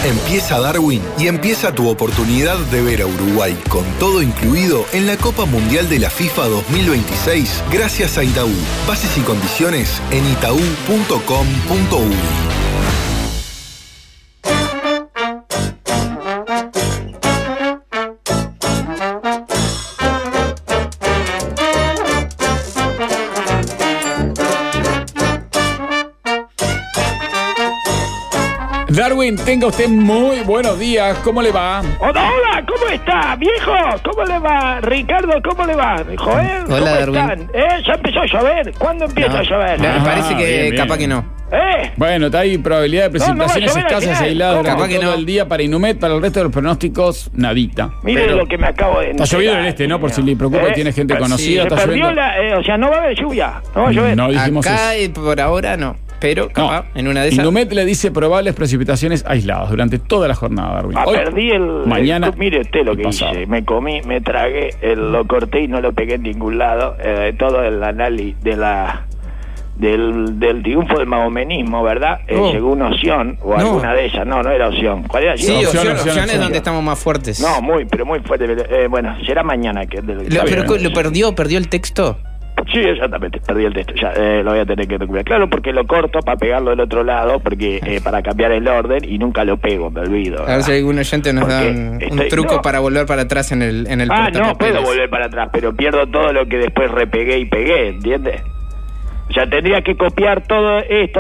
Empieza Darwin y empieza tu oportunidad de ver a Uruguay con todo incluido en la Copa Mundial de la FIFA 2026 gracias a Itaú. Bases y condiciones en itaú.com.uy. Darwin, tenga usted muy buenos días. ¿Cómo le va? Hola, ¿cómo está, viejo? ¿Cómo le va? Ricardo, ¿cómo le va? Joel, ¿cómo Hola, Darwin. están? Ya empezó a llover. ¿Cuándo empieza a llover? Me parece que bien, capaz bien. que no. Bueno, hay probabilidad de precipitaciones No, va a llover al escasas final. aisladas ¿Cómo? durante Capaz que todo no. el día para Inumet, para el resto de los pronósticos, nadita. Mire Pero lo que me acabo de está lloviendo en este, ¿no? Por si le preocupa, tiene gente conocida, Se está perdió lloviendo. o sea, no va a haber lluvia. No va a llover. No dijimos Acá eso. por ahora no. Pero capaz, en una de esas. Inumet le dice probables precipitaciones aisladas durante toda la jornada, Darwin. Hoy, Perdí mañana, mire usted lo que pasado. hice. Me comí, me tragué, lo corté y no lo pegué en ningún lado. Todo el análisis del triunfo del mahomenismo, ¿verdad? Según Oción, o alguna de ellas. No era Oción. ¿Cuál era? Sí, Opción. opciones donde estamos más fuertes. No, muy fuerte. Bueno, será mañana que... ¿Lo perdió el texto? Sí, exactamente, perdí el texto, ya lo voy a tener que recuperar. Claro, porque lo corto para pegarlo del otro lado, porque para cambiar el orden y nunca lo pego, me olvido. A ver si algún oyente nos da un truco para volver para atrás en el no portapapeles. puedo volver para atrás, pero pierdo todo lo que después repegué y pegué, ¿entiendes? O sea, tendría que copiar todo esto.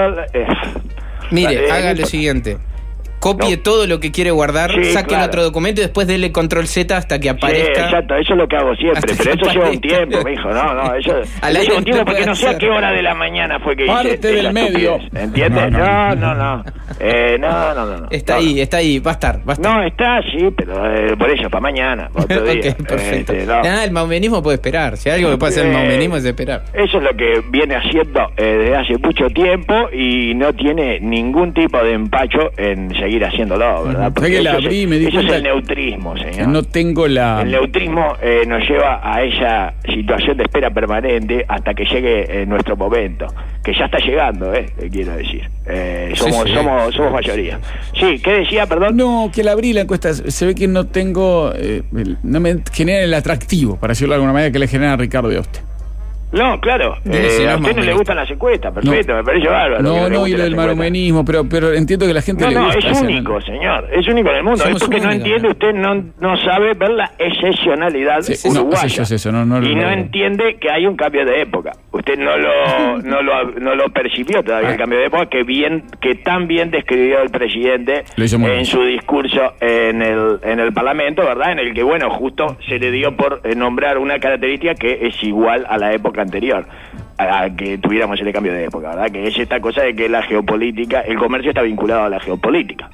Mire, haga lo siguiente. Copie todo lo que quiere guardar, Sí, saque claro. otro documento y después dele control Z hasta que Sí, aparezca. exacto, eso es lo que hago siempre, Hasta pero que eso lleva un aparezca. tiempo, mijo, no, eso Al lleva aire un tiempo no porque puede no sé a hacer. qué hora de la mañana fue que Parte hice del esa medio. estupidez, ¿entiendes? No. No. No. Está ahí, va a estar. No, está, sí, pero por eso, para mañana, para otro día. Ok, perfecto. No. Nada, el maumenismo puede esperar. Si hay algo que puede hacer el maumenismo es esperar. Eso es lo que viene haciendo desde hace mucho tiempo y no tiene ningún tipo de empacho en seguir haciéndolo, ¿verdad? Sé que la eso abrí y es- me di eso es cuenta el neutrismo, señor. No tengo la... El neutrismo nos lleva a esa situación de espera permanente hasta que llegue nuestro momento, que ya está llegando, quiero decir. Somos mayoría. Sí, ¿qué decía, perdón? No, que la abrí la encuesta, se ve que no tengo... no me genera el atractivo, para decirlo de alguna manera, que le genera a Ricardo y a usted. No, claro. Si no es A usted no le mahomenista. gustan las encuestas, perfecto, No. me parece bárbaro. que No, le y gusten lo las del encuestas. maromenismo, pero entiendo que la gente le No, gusta. es ese único, señor. Es único en el mundo. Somos Es porque no únicos, entiende, usted no sabe ver la excepcionalidad Sí, uruguaya. no, es eso, no y no entiende que hay un cambio de época. Usted no lo percibió todavía el cambio de época que tan bien describió el presidente Lo hizo muy bien. en su discurso en el Parlamento, ¿verdad? En el que, bueno, justo se le dio por nombrar una característica que es igual a la época anterior, a que tuviéramos el cambio de época, ¿verdad? Que es esta cosa de que la geopolítica, el comercio está vinculado a la geopolítica.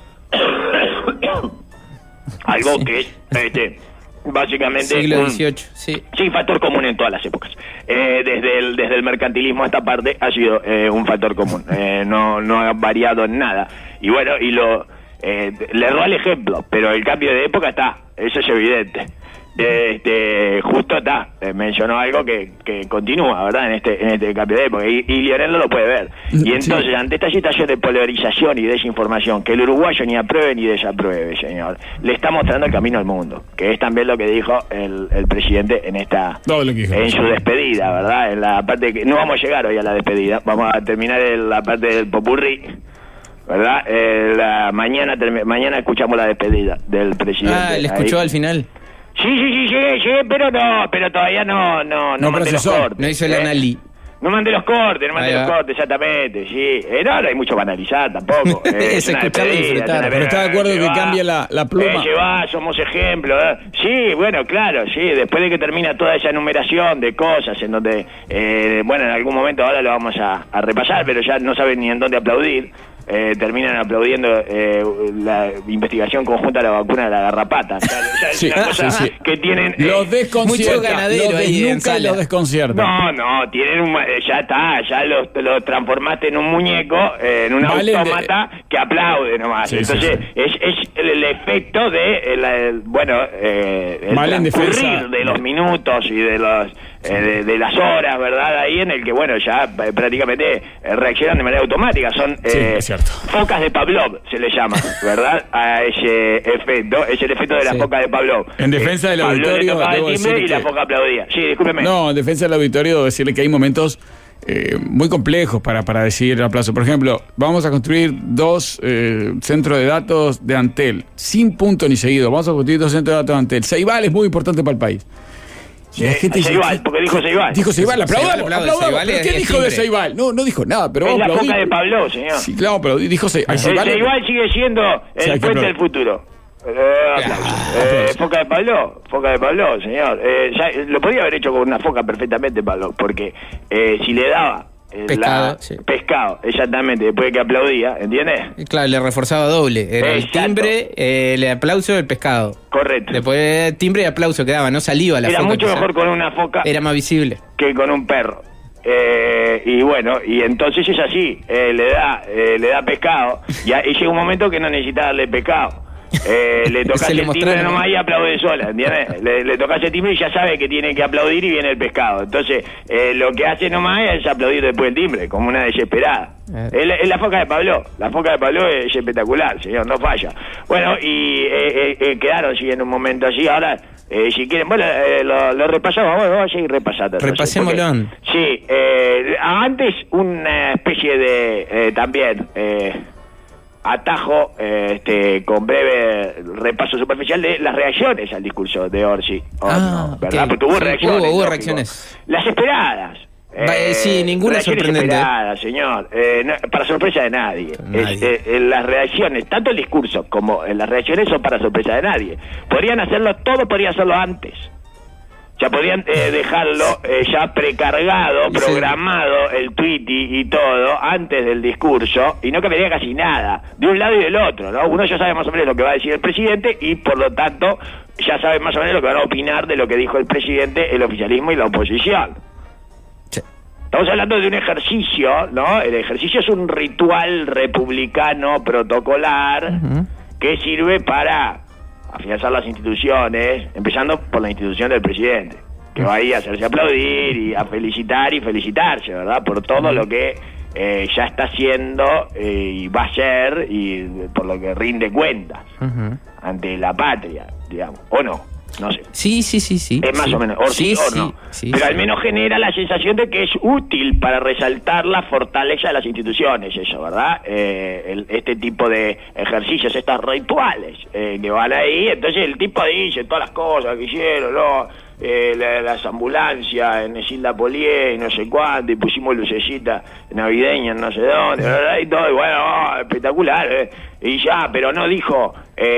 Algo que básicamente Siglo XVIII, sí. Sí, factor común en todas las épocas. Desde el mercantilismo a esta parte ha sido un factor común. No ha variado en nada. Y bueno, le doy el ejemplo, pero el cambio de época está, eso es evidente. Justo mencionó algo que continúa, ¿verdad? En este cambio de época, y Lionel no lo puede ver. Y entonces, ante esta situación de polarización y desinformación, que el uruguayo ni apruebe ni desapruebe, señor, le está mostrando el camino al mundo, que es también lo que dijo el presidente Todo lo que dijo. en su despedida, ¿verdad? En la parte que no vamos a llegar hoy a la despedida, vamos a terminar en la parte del popurrí, ¿verdad? Mañana escuchamos la despedida del presidente. ¿le escuchó Ahí. al final? Sí, llegué, pero todavía no mandé los procesó, cortes. No hizo el anali. No mandé los cortes, Ahí va. exactamente, sí. No hay mucho para analizar tampoco. Es una escucharlo y despedida, disfrutar. una Pero está de acuerdo que va, cambie la pluma. somos ejemplo. Sí, bueno, claro, sí. Después de que termina toda esa enumeración de cosas en donde, en algún momento ahora lo vamos a repasar, pero ya no saben ni en dónde aplaudir. Terminan aplaudiendo la investigación conjunta de la vacuna de la garrapata. Sí, una cosa sí. que tienen... Los desconcierta. mucho ganadero Los ahí en desnuca y sala. los desconcierta. No, tienen ya está, ya lo transformaste en un muñeco, en un Vale, autómata que aplaude nomás. Sí, Entonces, sí. es el efecto de el transcurrir de los minutos y de los de las horas, ¿verdad? Ahí en el que, bueno, ya prácticamente reaccionan de manera automática. Son focas de Pavlov, se le llama, ¿verdad? A ese efecto. Es el efecto de las focas de Pavlov. En defensa del auditorio, le tocaba el timbre y la foca aplaudía. Sí, discúlpeme. No, en defensa del auditorio, debo decirle que hay momentos muy complejos para decidir el aplauso. Por ejemplo, vamos a construir 2 centros de datos de Antel, sin punto ni seguido. Vamos a construir 2 centros de datos de Antel. Ceibal es muy importante para el país. Ceibal, porque dijo Ceibal. Dijo Ceibal, aplaudamos. ¿Pero qué dijo de Ceibal? No dijo nada, pero es vamos a aplaudir. Es la foca de Pavlov, señor. Sí, claro, pero dijo Ceibal. Ceibal sigue siendo el puente del futuro. Foca de Pavlov, señor. Ya lo podía haber hecho con una foca perfectamente, Pavlov, porque si le daba pescado, exactamente, después de que aplaudía, ¿entiendes? Claro, le reforzaba doble. Era el timbre, el aplauso, el pescado. Correcto. Después timbre y aplauso quedaba, no saliva la foca. Era mucho mejor con una foca. Era más visible. Que con un perro. Y bueno, y entonces es así, le da pescado, y llega un momento que no necesita darle pescado. Le tocas el timbre nomás y aplaude sola, ¿entiendes? Le tocas el timbre y ya sabe que tiene que aplaudir y viene el pescado. Entonces, lo que hace nomás es aplaudir después del timbre, como una desesperada. Es la foca de Pavlov. La foca de Pavlov es espectacular, señor, no falla. Bueno, y quedaron sí en un momento así. Ahora, si quieren, bueno, lo repasamos. Bueno, vamos a seguir repasando. Repasémoslo. Sí, antes una especie de también atajo con breve repaso superficial de las reacciones al discurso de Orsi. ¿Verdad? Okay. Porque hubo reacciones. Hubo reacciones. Las esperadas. Sí, ninguna sorprendente. Esperadas, señor. Para sorpresa de nadie. Las reacciones, tanto el discurso como las reacciones son para sorpresa de nadie. Podrían hacerlo antes. Ya podían dejarlo ya precargado, programado, el tweet y todo, antes del discurso, y no cambiaría casi nada, de un lado y del otro, ¿no? Uno ya sabe más o menos lo que va a decir el presidente y, por lo tanto, ya sabe más o menos lo que van a opinar de lo que dijo el presidente, el oficialismo y la oposición. Sí. Estamos hablando de un ejercicio, ¿no? El ejercicio es un ritual republicano protocolar que sirve para afianzar las instituciones, empezando por la institución del presidente, que va ahí a hacerse aplaudir y a felicitar y felicitarse, ¿verdad? Por todo lo que ya está haciendo y va a hacer y por lo que rinde cuentas ante la patria, digamos, ¿o no? No sé. Sí. Es más o menos, o no. Sí, pero al menos genera la sensación de que es útil para resaltar la fortaleza de las instituciones, eso, ¿verdad? Este tipo de ejercicios, estos rituales que van ahí, entonces el tipo dice todas las cosas que hicieron, ¿no? Las ambulancias en Isilda Polié y no sé cuánto, y pusimos lucecitas navideñas en no sé dónde, ¿verdad? Y todo, y bueno, espectacular, y ya, pero no dijo,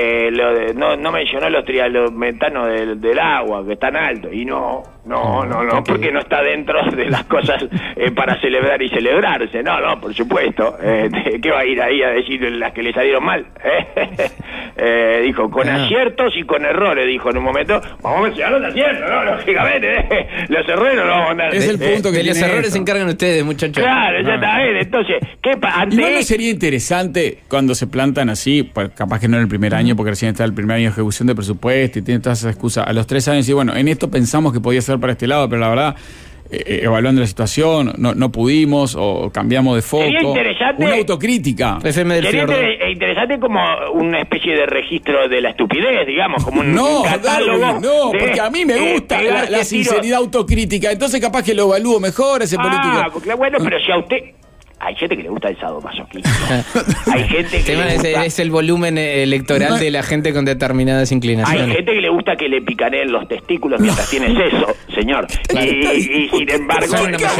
no mencionó los trialometanos del agua, que están altos, y no, porque no está dentro de las cosas para celebrar y celebrarse, no, por supuesto, ¿qué va a ir ahí a decir las que le salieron mal? Dijo, con aciertos y con errores, dijo en un momento, vamos a mencionar los aciertos, ¿no? Lógicamente, los errores no los vamos a mandar. Es el punto que de los errores se encargan ustedes, muchachos. Claro, ya está bien, entonces, igual no sería interesante cuando se plantan así, pues capaz que no en el primer año, porque recién está el primer año de ejecución de presupuesto y tiene todas esas excusas, a los 3 años, y bueno, en esto pensamos que podía ser para este lado, pero la verdad, evaluando la situación, no pudimos o cambiamos de foco. Sería interesante, una autocrítica. Sería interesante como una especie de registro de la estupidez, digamos, como un catálogo. Darwin, porque a mí me gusta la sinceridad autocrítica, entonces capaz que lo evalúo mejor ese político. Porque, bueno, pero si a usted... Hay gente que le gusta el sadomasoquismo. Hay gente que le gusta... Es el volumen electoral de la gente con determinadas inclinaciones. Hay gente que le gusta que le picaneen los testículos mientras tiene seso, señor. Y sin embargo,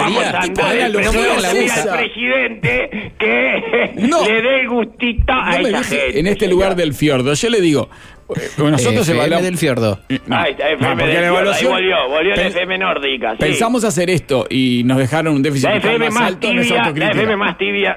al presidente que le dé el gustito a esa gente. En este lugar del fiordo, yo le digo... nosotros evaluamos del fiordo. Ahí está, FM del fiordo. Ahí volvió la FM nórdica. Pensamos hacer esto y nos dejaron un déficit más alto. La FM más tibia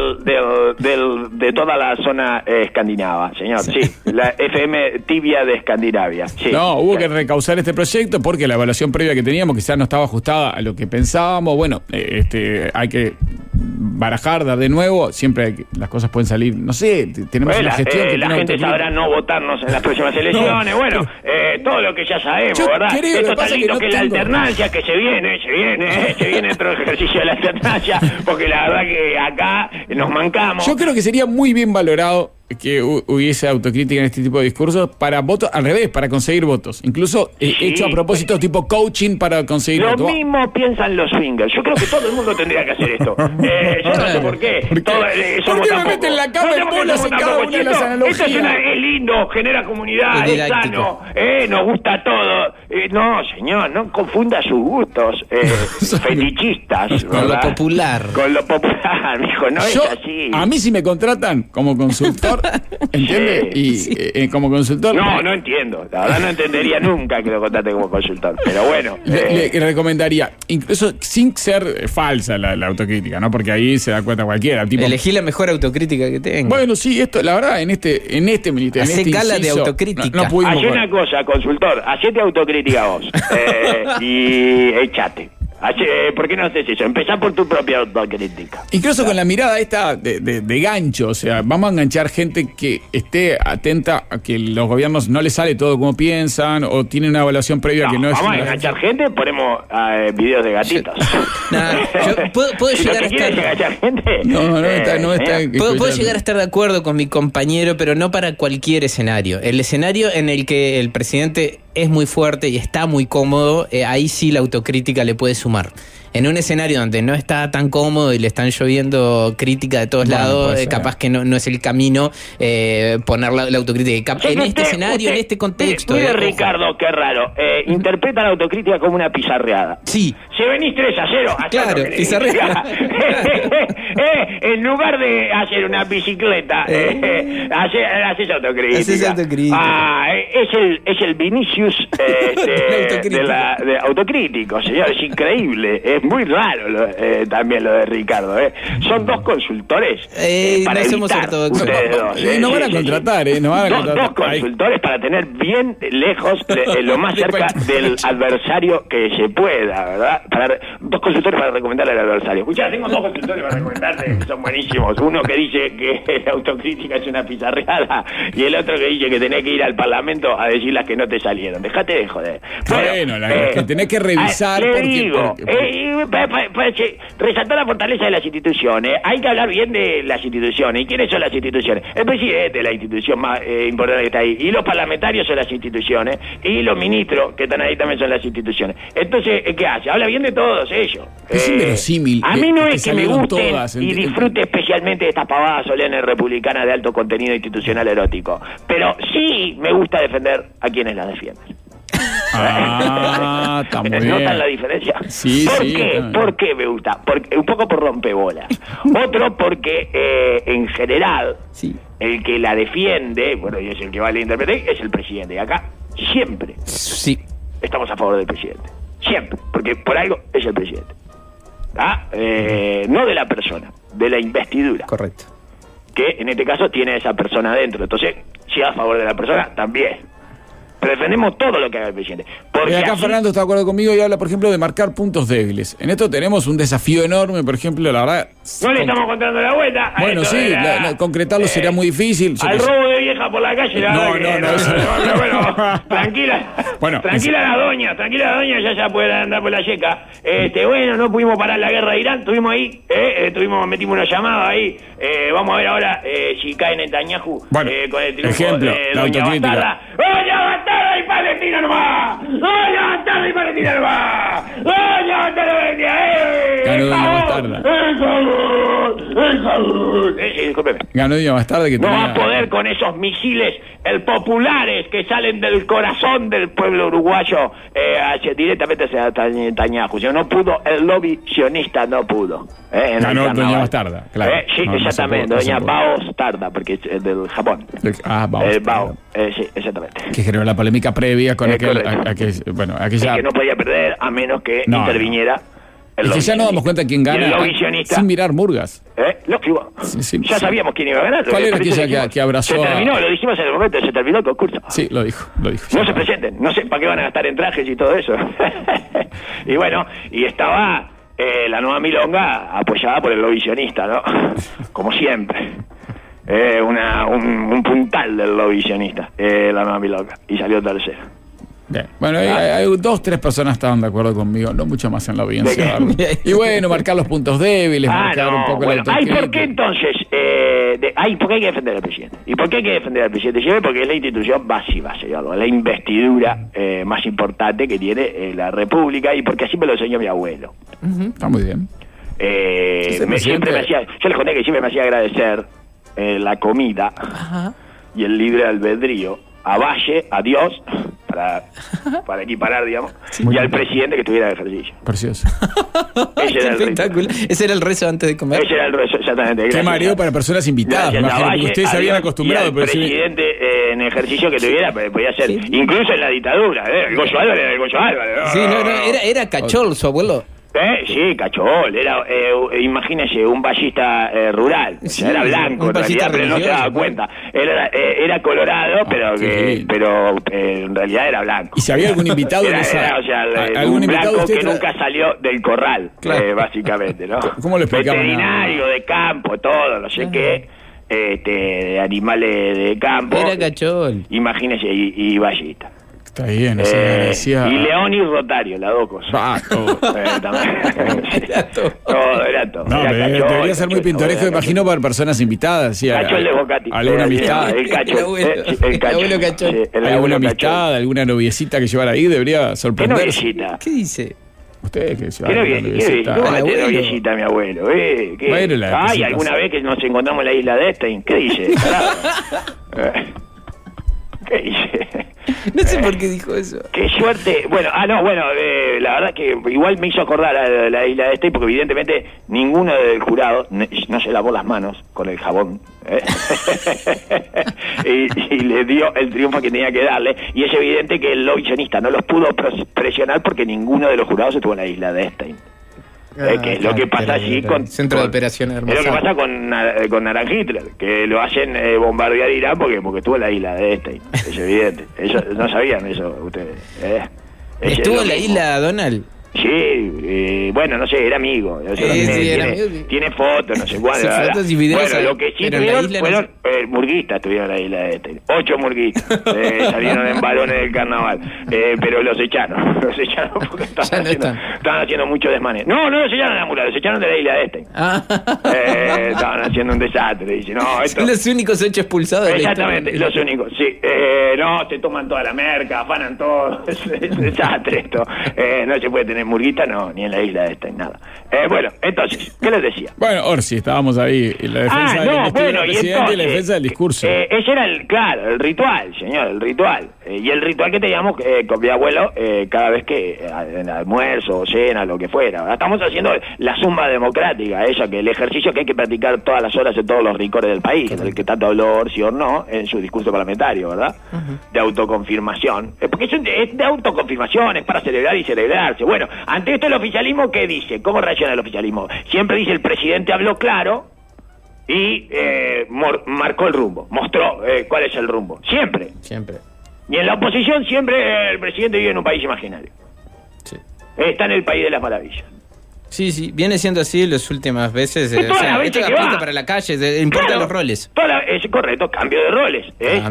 de toda la zona escandinava, señor. Sí, la FM tibia de Escandinavia. Sí. No, hubo que recausar este proyecto porque la evaluación previa que teníamos quizás no estaba ajustada a lo que pensábamos. Bueno, hay que barajar, dar de nuevo, siempre las cosas pueden salir, no sé, tenemos una gestión que la gente sabrá no votarnos en las próximas elecciones, todo lo que ya sabemos, ¿verdad? Esto tan lindo que la alternancia que se viene otro ejercicio de la alternancia, porque la verdad que acá nos mancamos. Yo creo que sería muy bien valorado que hubiese autocrítica en este tipo de discursos para votos, al revés, para conseguir votos. Incluso hecho a propósito tipo coaching para conseguir votos. Lo mismo piensan los swingers. Yo creo que todo el mundo tendría que hacer esto. Yo no sé por qué. ¿Por qué me meten la cama en bolas en cada una de las analogías? Esto es lindo, genera comunidad, es sano, nos gusta todo. No, señor, no confunda sus gustos fetichistas. Con lo popular. Con lo popular, mijo, no es así. A mí si me contratan como consultor, ¿entiendes? Y como consultor... No entiendo. La verdad no entendería nunca que lo contrate como consultor. Pero bueno. Le recomendaría, incluso sin ser falsa la autocrítica, ¿no? Porque ahí se da cuenta cualquiera. Tipo, elegí la mejor autocrítica que tenga. Bueno, sí, esto, la verdad, en este ministerio... Hace gala de autocrítica. No pudimos... Hacé una cosa, consultor. Hacete autocrítica vos. Y echate. ¿Por qué no haces eso? Empezá por tu propia autocrítica. Incluso con la mirada esta de gancho, o sea, vamos a enganchar gente que esté atenta a que los gobiernos no les sale todo como piensan o tienen una evaluación previa que no es... Vamos a enganchar gente, ponemos videos de gatitos. ¿Puedo llegar a estar... enganchar gente? No está... Puedo llegar a estar de acuerdo con mi compañero, pero no para cualquier escenario. El escenario en el que el presidente es muy fuerte y está muy cómodo, ahí sí la autocrítica le puede sumar. En un escenario donde no está tan cómodo y le están lloviendo crítica de todos lados, capaz que no es el camino poner la autocrítica. En este escenario, en este contexto... Mire, Ricardo, qué raro. Interpreta la autocrítica como una pizarreada. Sí. Si venís 3-0... Claro, pizarreada. En lugar de hacer una bicicleta, haces autocrítica. Haces autocrítica. Es el Vinicius de autocrítico, señor. Es increíble. Es muy raro también lo de Ricardo. Son dos consultores para no somos ortodoxos. No van a contratar, no van a contratar. Dos consultores para tener bien lejos, lo más cerca del adversario que se pueda, ¿verdad? Dos consultores para recomendarle al adversario. Escuchá, tengo dos consultores para recomendarte que son buenísimos. Uno que dice que la autocrítica es una pizarreada y el otro que dice que tenés que ir al Parlamento a decir las que no te salieron. Dejate de joder. Bueno, que tenés que revisar resaltar la fortaleza de las instituciones. Hay que hablar bien de las instituciones. ¿Y quiénes son las instituciones? El presidente es la institución más importante que está ahí. Y los parlamentarios son las instituciones. Y los ministros que están ahí también son las instituciones. Entonces, ¿qué hace? Habla bien de todos ellos. Es inverosímil. A mí no es que me gusten y disfrute especialmente de estas pavadas solemnes republicanas de alto contenido institucional erótico. Pero sí me gusta defender a quienes las defienden. Está muy bien. ¿Notan la diferencia? Sí, ¿Por qué me gusta? Un poco por rompebolas. Otro porque, en general, el que la defiende, y es el que va a la interpretar, es el presidente. Y acá, siempre estamos a favor del presidente. Siempre. Porque por algo es el presidente. No de la persona, de la investidura. Correcto. Que en este caso tiene a esa persona adentro. Entonces, si a favor de la persona, también. Pero defendemos todo lo que haga el presidente. Porque acá Fernando está de acuerdo conmigo y habla, por ejemplo, de marcar puntos débiles. En esto tenemos un desafío enorme, por ejemplo, la verdad... No le estamos contando la vuelta. Bueno, sí, concretarlo sería muy difícil. Al robo de vieja por la calle, bueno, tranquila. Bueno, tranquila la doña, ya puede andar por la yeca. No pudimos parar la guerra de Irán, estuvimos ahí, metimos una llamada ahí. Vamos a ver ahora si cae Netanyahu con el triunfo de Doña Bastarda. ¡Doña Bastarda y Palestina nomás! ¡Doña Bastarda y Palestina nomás! ¡Doña Bastarda y Palestina! Ganó Doña Bastarda. Discúlpeme. Ganó Doña Bastarda que no va a poder con esos misiles populares que salen del corazón del pueblo uruguayo directamente hacia Netanyahu. No pudo, el lobby sionista no pudo. Ganó Doña Bastarda, claro. Sí, exactamente, Doña Bastarda, porque es del Japón. Bao, sí, exactamente. Que generó la polémica previa con aquella... que no podía perder a menos que interviniera. Es que ya nos damos cuenta quién gana sin mirar murgas. Lógico. Ya sabíamos quién iba a ganar. ¿Cuál era aquella que abrazó? Se terminó, lo dijimos en el momento, se terminó el concurso. Sí, lo dijo. No se presenten, no sé para qué van a gastar en trajes y todo eso. Y bueno, y estaba la nueva milonga apoyada por el lobby sionista, ¿no? Como siempre. Un puntal del lobby sionista, la nueva milonga. Y salió tercera. Bien. Bueno, hay 2-3 personas estaban de acuerdo conmigo, no mucho más en la audiencia. Y bueno, marcar los puntos débiles, marcar un poco la autocrítica. ¿Por qué entonces? ¿Por qué hay que defender al presidente? ¿Y por qué hay que defender al presidente? Porque es la institución básica, la investidura más importante que tiene la República, y porque así me lo enseñó mi abuelo. Está muy bien. Siempre me hacía, yo les conté que siempre me hacía agradecer la comida y el libre albedrío a Valle, a Dios, para equiparar, digamos, y al presidente que estuviera de ejercicio. Precioso. Ese era el rezo antes de comer. Ese era el rezo, exactamente. Qué mareo para personas invitadas. Porque ustedes se habían acostumbrado. El presidente en ejercicio que tuviera podía ser, incluso en la dictadura. El Goyo Álvarez era el Goyo Álvarez. Sí, era Cachol, su abuelo. Sí, Cachol, era, imagínese, un ballista rural, sí, era blanco en realidad, pero no se daba cuenta. Era colorado, pero en realidad era blanco. ¿Y si había algún invitado en esa? ¿algún un blanco que nunca salió del corral, claro, básicamente, ¿no? ¿Cómo lo explicaban? Veterinario de campo, todo, no sé qué, de animales de campo. Era Cachol. Imagínese, y ballista. Está bien, y León y Rotario, las dos cosas. Todo. Era todo. No, debería ser muy pintoresco, imagino, para personas invitadas. Sí, Cachol de Bocati. Alguna amistad. El abuelo Cachol. Alguna amistad, alguna noviecita que llevara ahí, debería sorprenderse. ¿Qué noviecita? ¿Qué dice? Ustedes que se van a noviecita. ¿Cómo va a noviecita, mi abuelo? Ay, alguna vez que nos encontramos en la isla de Estein. ¿Qué dice? ¿Qué dice? No sé por qué dijo eso. Qué suerte. Bueno, la verdad que igual me hizo acordar a la isla de porque evidentemente ninguno del jurado no se lavó las manos con el jabón. Y le dio el triunfo que tenía que darle. Y es evidente que el lobby sionista no los pudo presionar porque ninguno de los jurados estuvo en la isla de Estein. Que es lo que pasa allí con centro de operaciones es lo que pasa con Naran Hitler, que lo hacen bombardear Irán porque estuvo en la isla de Estein. Es evidente. Ellos no sabían eso ustedes. ¿Estuvo en la isla Donald? Sí, bueno, no sé, era amigo. Tiene fotos, no sé cuál. Fotos y videos. Bueno, lo que sí tuvieron fueron murguistas, estuvieron en la isla de Estein. 8 murguistas salieron en balones del carnaval. Pero los echaron. Porque estaban haciendo mucho desmanes. No los echaron a la mula, los echaron de la isla de Estein. Estaban haciendo un desastre. Dice, son los únicos 8 expulsados. Exactamente, los únicos, sí. Se toman toda la merca, afanan todo. Es un desastre esto. No se puede tener murguita, ni en la isla de Estein, nada. Bueno, entonces, ¿qué les decía? Bueno, Orsi, estáamos ahí en la defensa del presidente y la defensa del discurso. Ese era el ritual, señor, el ritual. Y el ritual que teníamos con mi abuelo cada vez que en almuerzo o cena, lo que fuera. Ahora estamos haciendo la zumba democrática, que el ejercicio que hay que practicar todas las horas en todos los rincones del país, en el que tanto habló Orsi Ornó en su discurso parlamentario, ¿verdad? De autoconfirmación. Porque es de autoconfirmación, es para celebrar y celebrarse. Bueno, ante esto el oficialismo, ¿qué dice? ¿Cómo reacciona el oficialismo? Siempre dice el presidente habló claro y marcó el rumbo, mostró cuál es el rumbo. Siempre. Y en la oposición siempre el presidente vive en un país imaginario. Sí. Está en el país de las maravillas. Sí, viene siendo así las últimas veces. Esto apunta para la calle, importan los roles. Es correcto, cambio de roles.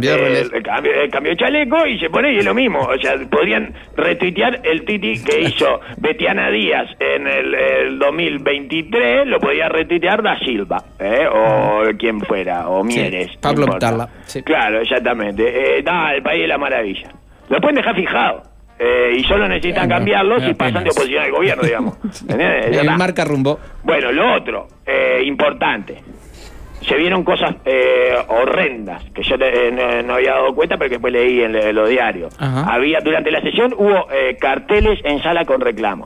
Cambio de chaleco y se pone y es lo mismo. O sea, podrían retuitear el titi que hizo Betiana Díaz en el 2023, lo podía retuitear Da Silva, o quien fuera, o Mieres. Sí, Pablo Ptarla. Sí. Claro, exactamente. El país de la maravilla. Lo pueden dejar fijado. Y solo necesitan cambiarlo si pasan de oposición al gobierno, digamos. Marca rumbo. Bueno, lo otro, importante. Se vieron cosas horrendas que yo no había dado cuenta, pero que después leí en los diarios. Durante la sesión hubo carteles en sala con reclamo.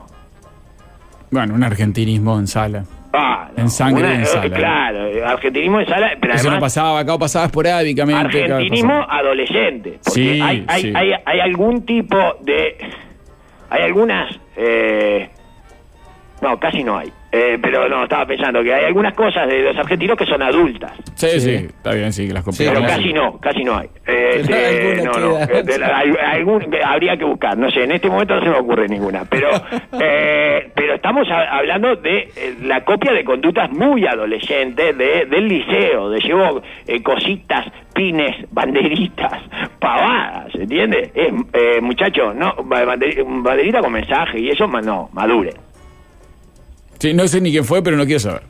Bueno, un argentinismo en sala. En sangre en sala. Claro, argentinismo en sala. Pero eso además, no pasaba esporádicamente. Argentinismo adolescente. Porque hay algún tipo de... Hay algunas... no, casi no hay. Pero no, estaba pensando que hay algunas cosas de los argentinos que son adultas. Sí, está bien, sí, que las copiamos. Pero casi no hay. Habría que buscar, no sé, en este momento no se me ocurre ninguna. Pero estamos hablando de la copia de conductas muy adolescentes del liceo, de llevo cositas, pines, banderitas, pavadas, ¿entiendes? Muchachos, no, banderita con mensaje y eso, no, madure. Sí, no sé ni quién fue, pero no quiero saber.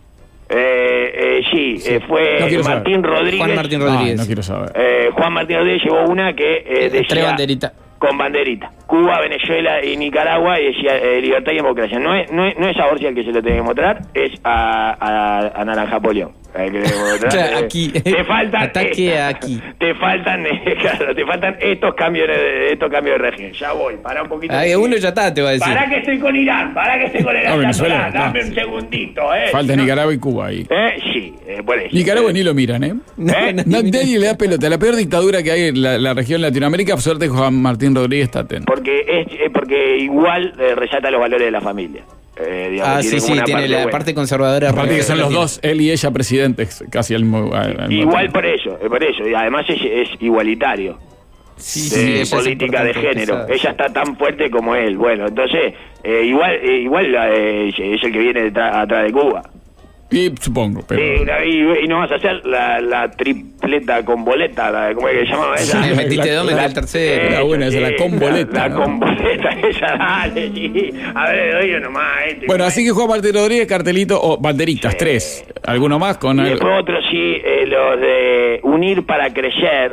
Fue no Martín Rodríguez. Juan Martín Rodríguez. No quiero saber. Juan Martín Rodríguez llevó una que decía... banderita. Con banderita. Cuba, Venezuela y Nicaragua, y decía libertad y democracia. No es a Orsi al que se lo tiene que mostrar, es a Naranja Polión. Aquí. Te faltan ataque aquí. Te faltan estos cambios de régimen. Ya voy, para un poquito. Uno ya está, te va a decir. Para que estoy con Irán. Venezuela, dame un segundito, Falta Nicaragua y Cuba ahí. Sí, por eso. Nicaragua ni lo miran, nadie le da pelota. La peor dictadura que hay en la región de Latinoamérica, por suerte Juan Martín Rodríguez está atento. Porque igual resalta los valores de la familia. Tiene la parte conservadora. Aparte que son los dos, él y ella presidentes, casi al mismo igual por eso, y además es igualitario. Política de género. Ella está tan fuerte como él. Bueno, entonces, igual es el que viene atrás de Cuba. Y supongo, pero... y no vas a hacer la tripleta con boleta, ¿cómo es que se llamaba esa? Sí, metiste dos, metiste el tercero. Era buena esa, la con boleta. La con boleta, esa, dale, sí. A ver, doy yo nomás. Bueno, así que Juan Martín Rodríguez, cartelito, o banderitas, 3. ¿Alguno más? Y después otro, los de Unir para Crecer,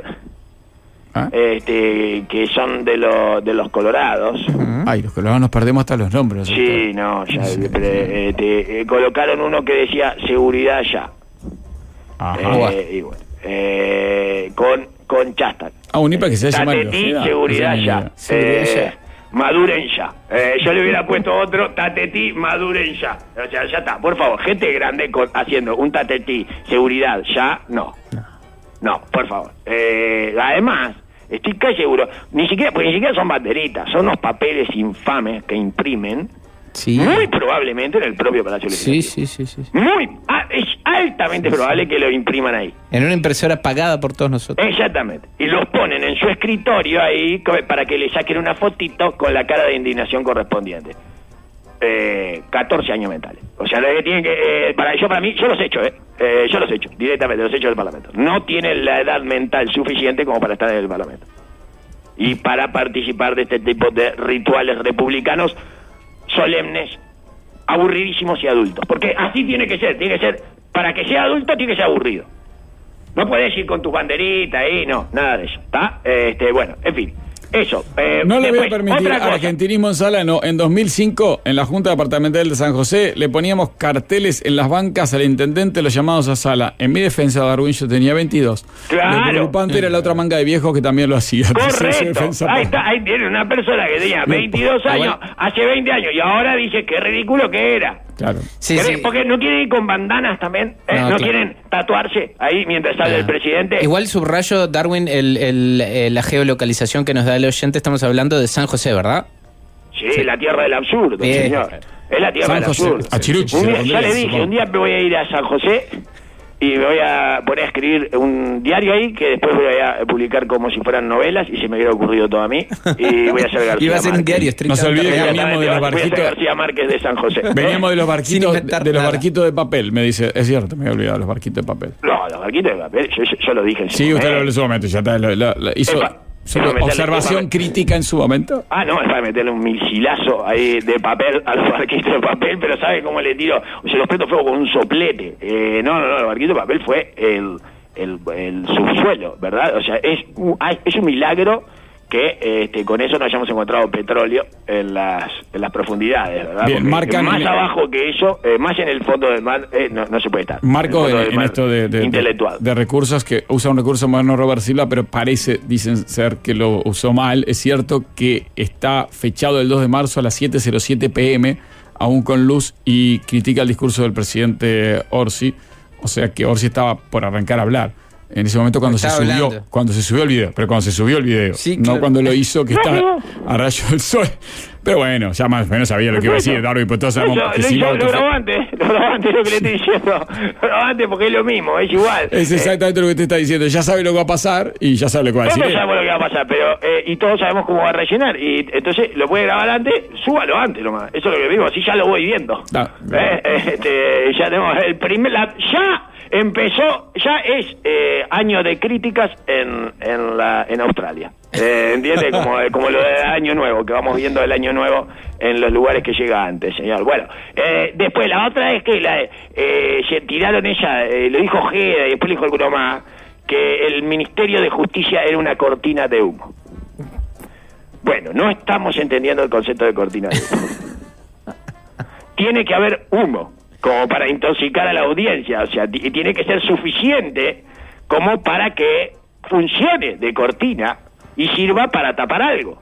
que son de los colorados. Ay, los colorados nos perdemos hasta los nombres. Sí, no, ya colocaron uno que decía seguridad ya. Ajá. Y bueno, con Chastan. Unir para que se llame Tatetí, seguridad ya. Maduren ya. Yo le hubiera puesto otro, Tatetí, maduren ya. O sea, ya está, por favor, gente grande haciendo un Tatetí, seguridad ya, no, por favor. Además, estoy casi seguro, ni siquiera son banderitas, son unos papeles infames que imprimen, muy probablemente en el propio Palacio Legislativo. Sí. Es altamente probable que lo impriman ahí. En una impresora pagada por todos nosotros. Exactamente. Y los ponen en su escritorio ahí para que le saquen una fotito con la cara de indignación correspondiente. 14 años mentales. O sea, lo que tienen que... para mí, yo los he hecho, yo los he hecho, directamente, los he hecho del Parlamento. No tienen la edad mental suficiente como para estar en el Parlamento. Y para participar de este tipo de rituales republicanos solemnes, aburridísimos y adultos. Porque así tiene que ser, para que sea adulto tiene que ser aburrido. No puedes ir con tus banderitas ahí, no, nada de eso, ¿está? Bueno, en fin. Eso. No le voy a permitir argentinismo en sala, no. En 2005, en la Junta Departamental de San José, le poníamos carteles en las bancas al intendente, los llamados a sala. En mi defensa, Darwin, yo tenía 22. Claro. Lo preocupante era la otra manga de viejos que también lo hacía. Correcto. Ahí tiene una persona que tenía 22 años, hace 20 años, y ahora dice que ridículo que era. Claro. Sí. Porque no quieren ir con bandanas también, no quieren tatuarse ahí mientras sale el presidente. Igual subrayo, Darwin, la geolocalización que nos da el oyente, estamos hablando de San José, ¿verdad? Sí, la tierra del absurdo, señor. Es la tierra del absurdo. A Chiruchi. Ya le dije, un día me voy a ir a San José y me voy a poner a escribir un diario ahí que después voy a publicar como si fueran novelas, y se me hubiera ocurrido todo a mí, y voy a ser García Iba a ser un diario No se olvide que veníamos de los barquitos. García Márquez de San José. Veníamos de los barquitos de papel, me dice. Es cierto, me he olvidado los barquitos de papel. No, los barquitos de papel, yo lo dije en su momento. Sí, usted lo habló en su momento, ya está. Hizo observación crítica en su momento. No, es para meterle un misilazo ahí de papel a los barquitos de papel, pero ¿sabe cómo le tiro? Se los prendo fuego con un soplete. No, el barquito de papel fue el subsuelo, ¿verdad? O sea, es un milagro que con eso no hayamos encontrado petróleo en las profundidades, ¿verdad? Bien, más abajo que eso, más en el fondo del mar, no se puede estar. Marco, en esto intelectual. de recursos, que usa un recurso moderno Robert Silva, pero dicen ser que lo usó mal. Es cierto que está fechado el 2 de marzo a las 7:07 p.m., aún con luz, y critica el discurso del presidente Orsi. O sea que Orsi estaba por arrancar a hablar. En ese momento cuando se subió el video, pero cuando se subió el video, sí, no claro. cuando lo hizo, que está a rayo del sol. Pero bueno, ya más o menos sabía lo que iba a decir Darwin, pues todos sabemos que si lo grabó antes, lo que le estoy diciendo. Lo grabó antes porque es lo mismo, es igual. Es exactamente lo que te está diciendo. Ya sabe lo que va a pasar y ya sabe lo que va a decir. Todos sabemos lo que va a pasar, pero y todos sabemos cómo va a rellenar. Y entonces lo puede grabar antes, súbalo antes nomás. Eso es lo que digo, así ya lo voy viendo. No. Ya tenemos el primer... ya empezó, ya es año de críticas en Australia. ¿Entiendes? Como lo del año nuevo, que vamos viendo el año nuevo en los lugares que llega antes, señor. Bueno, después la otra es que se tiraron ella, lo dijo Ojeda y después lo dijo alguno más, que el Ministerio de Justicia era una cortina de humo. Bueno, no estamos entendiendo el concepto de cortina de humo. Tiene que haber humo como para intoxicar a la audiencia, o sea, y tiene que ser suficiente como para que funcione de cortina y sirva para tapar algo.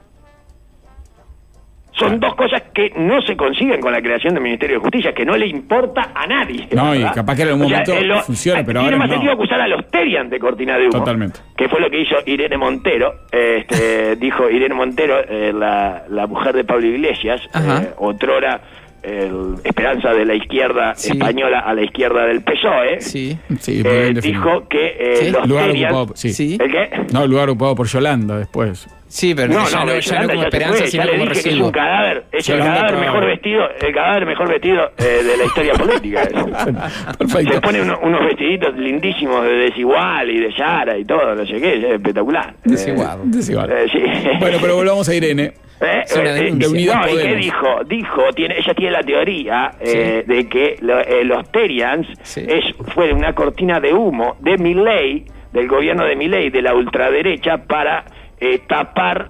Son dos cosas que no se consiguen con la creación del Ministerio de Justicia, que no le importa a nadie. No, ¿verdad? y capaz que en algún momento funcione, pero tiene ahora más no. sentido acusar a los Terian de cortina de humo. Totalmente. Que fue lo que hizo Irene Montero. Dijo Irene Montero, la mujer de Pablo Iglesias, otrora esperanza de la izquierda española a la izquierda del PSOE. Sí. Dijo que los lugar Terian... ocupado, sí. ¿El qué? No, el lugar ocupado por Yolanda después. Sí, pero ya no como esperanza, sino como residuo. Es un cadáver, es el cadáver mejor vestido, de la historia política. Perfecto. Se pone unos vestiditos lindísimos de Desigual y de Yara y todo, no sé qué, es espectacular. Desigual. Sí. Bueno, pero volvamos a Irene. De Unidad Podemos. ¿Y qué dijo? Ella tiene la teoría de que los Terians fue una cortina de humo de Milei, del gobierno de Milei, de la ultraderecha, para tapar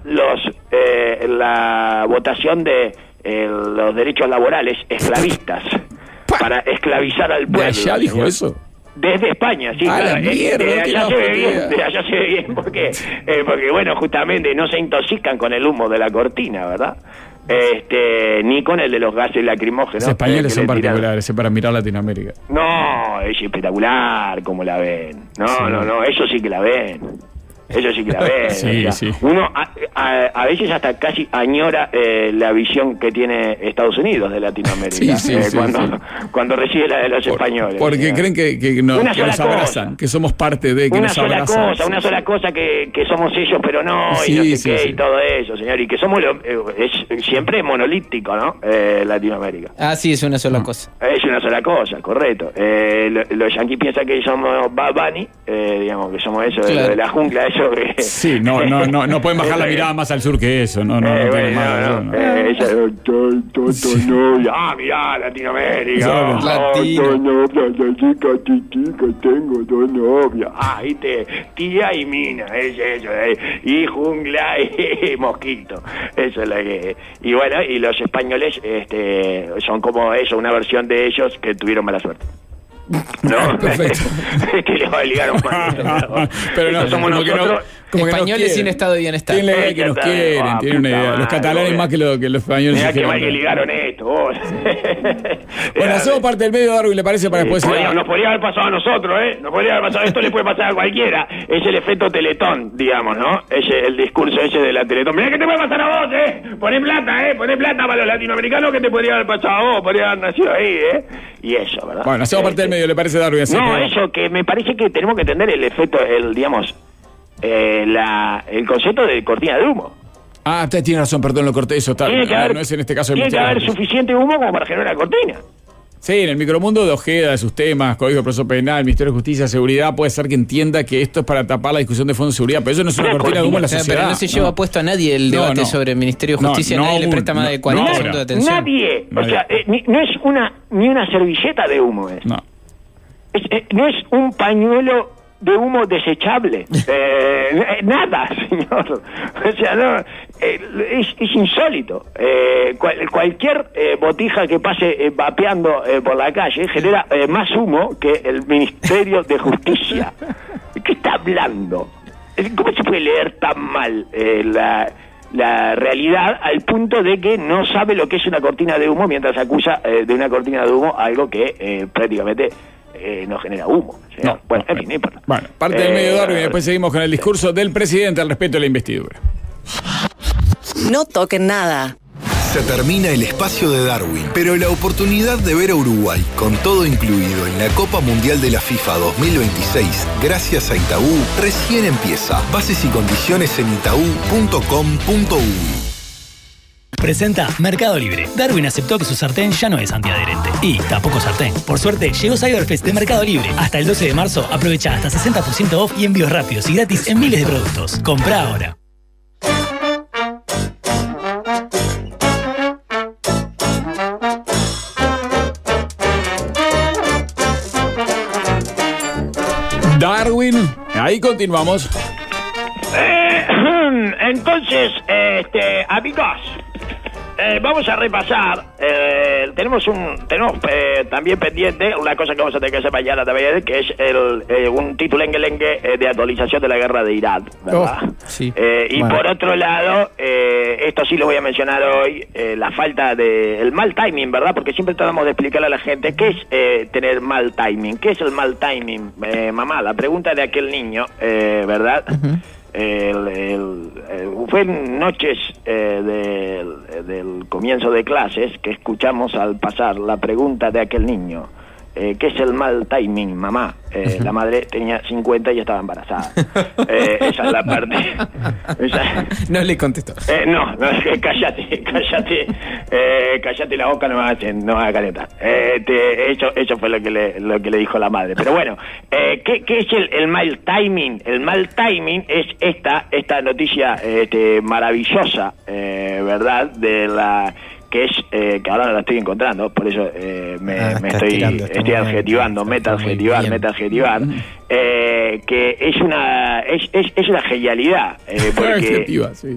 la votación de los derechos laborales esclavistas, para esclavizar al pueblo. ¿Ya dijo eso? Desde España, sí, claro. De allá se ve bien, porque bueno, justamente no se intoxican con el humo de la cortina, ¿verdad? Ni con el de los gases lacrimógenos. Los españoles son particulares, para mirar Latinoamérica. No, es espectacular como la ven. No, eso sí que la ven. Eso sí que la ven. Sí. Uno a veces hasta casi añora la visión que tiene Estados Unidos de Latinoamérica cuando recibe la de los españoles. Porque creen que nos abrazan, que somos parte de, que nos abrazan. Una sola cosa que somos ellos, pero no, y no sé qué, y todo eso, señor. Y que somos siempre monolítico, ¿no? Latinoamérica. Sí, es una sola cosa. Es una sola cosa, correcto. Los yanquis piensan que somos Bad Bunny, digamos, que somos eso, claro, de la jungla, eso que... Sí, no pueden bajar la mirada más al sur que eso, no tienen más razón. Mirá, Latinoamérica. Latino. Tengo dos novias. ¿Viste? Tía y mina, eso. Y jungla y mosquito. Eso es lo que... Y bueno, y los españoles son como eso, una versión de ellos que tuvieron mala suerte. No, perfecto. Que les obligaron mal. Pero no, somos nosotros. Españoles sin estado de bienestar. Tienen la idea que nos quieren, tienen una idea. Los catalanes más que los españoles. Mirá que mal que ligaron esto, vos. Bueno, hacemos parte del medio, Darwin, ¿le parece? Para después... Nos podría haber pasado a nosotros, Nos podría haber pasado. Esto le puede pasar a cualquiera. Es el efecto Teletón, digamos, ¿no? El discurso ese de la Teletón. Mirá que te puede pasar a vos, Poné plata para los latinoamericanos, que te podría haber pasado a vos. Podría haber nacido ahí, Y eso, ¿verdad? Bueno, hacemos parte del medio, ¿le parece, Darwin? Eso, que me parece que tenemos que entender el efecto, digamos... el concepto de cortina de humo. Usted tiene razón, perdón, lo corté, eso está. No es en este caso el tiene que haber suficiente humo como para generar una cortina. Sí, en el micromundo de Ojeda, de sus temas, Código de Proceso Penal, Ministerio de Justicia, Seguridad, puede ser que entienda que esto es para tapar la discusión de fondo de seguridad, pero eso no es una cortina de humo en la sociedad. Pero no se lleva puesto a nadie el debate sobre el Ministerio de Justicia, nadie le presta más de 40 segundos de atención. Nadie. O sea, no es ni una servilleta de humo. No es un pañuelo de humo desechable. Nada, señor. O sea, no, es insólito. Cualquier botija que pase vapeando por la calle genera más humo que el Ministerio de Justicia. ¿Qué está hablando? ¿Cómo se puede leer tan mal la realidad al punto de que no sabe lo que es una cortina de humo mientras acusa de una cortina de humo algo que prácticamente no genera humo. No, bueno, en fin, no importa. Bueno, parte del medio de Darwin y después seguimos con el discurso del presidente al respecto de la investidura. No toquen nada. Se termina el espacio de Darwin, pero la oportunidad de ver a Uruguay con todo incluido en la Copa Mundial de la FIFA 2026, gracias a Itaú, recién empieza. Bases y condiciones en itaú.com.uy. Presenta Mercado Libre. Darwin aceptó que su sartén ya no es antiadherente. Y tampoco sartén. Por suerte, llegó Cyberfest de Mercado Libre. Hasta el 12 de marzo, aprovecha hasta 60% off y envíos rápidos y gratis en miles de productos. Comprá ahora. Darwin, ahí continuamos. Entonces, amigos, vamos a repasar. Tenemos también pendiente una cosa que vamos a tener que hacer mañana también, que es un titulengue de actualización de la guerra de Irán, ¿verdad? Sí. Y bueno, por otro lado, esto sí lo voy a mencionar hoy, la falta de el mal timing, ¿verdad? Porque siempre tratamos de explicarle a la gente qué es tener mal timing. ¿Qué es el mal timing? Mamá, la pregunta de aquel niño, ¿verdad? Uh-huh. Fue en noches del comienzo de clases que escuchamos al pasar la pregunta de aquel niño. ¿Qué es el mal timing, mamá? La madre tenía 50 y estaba embarazada. Esa es la parte. No le contestó. No, cállate la boca, no haga caleta. Eso fue lo que le dijo la madre. Pero bueno, ¿qué es el mal timing? El mal timing es esta noticia maravillosa, ¿verdad? De la que es que ahora no la estoy encontrando, por eso estoy adjetivando, metaadjetivar, que es una genialidad, porque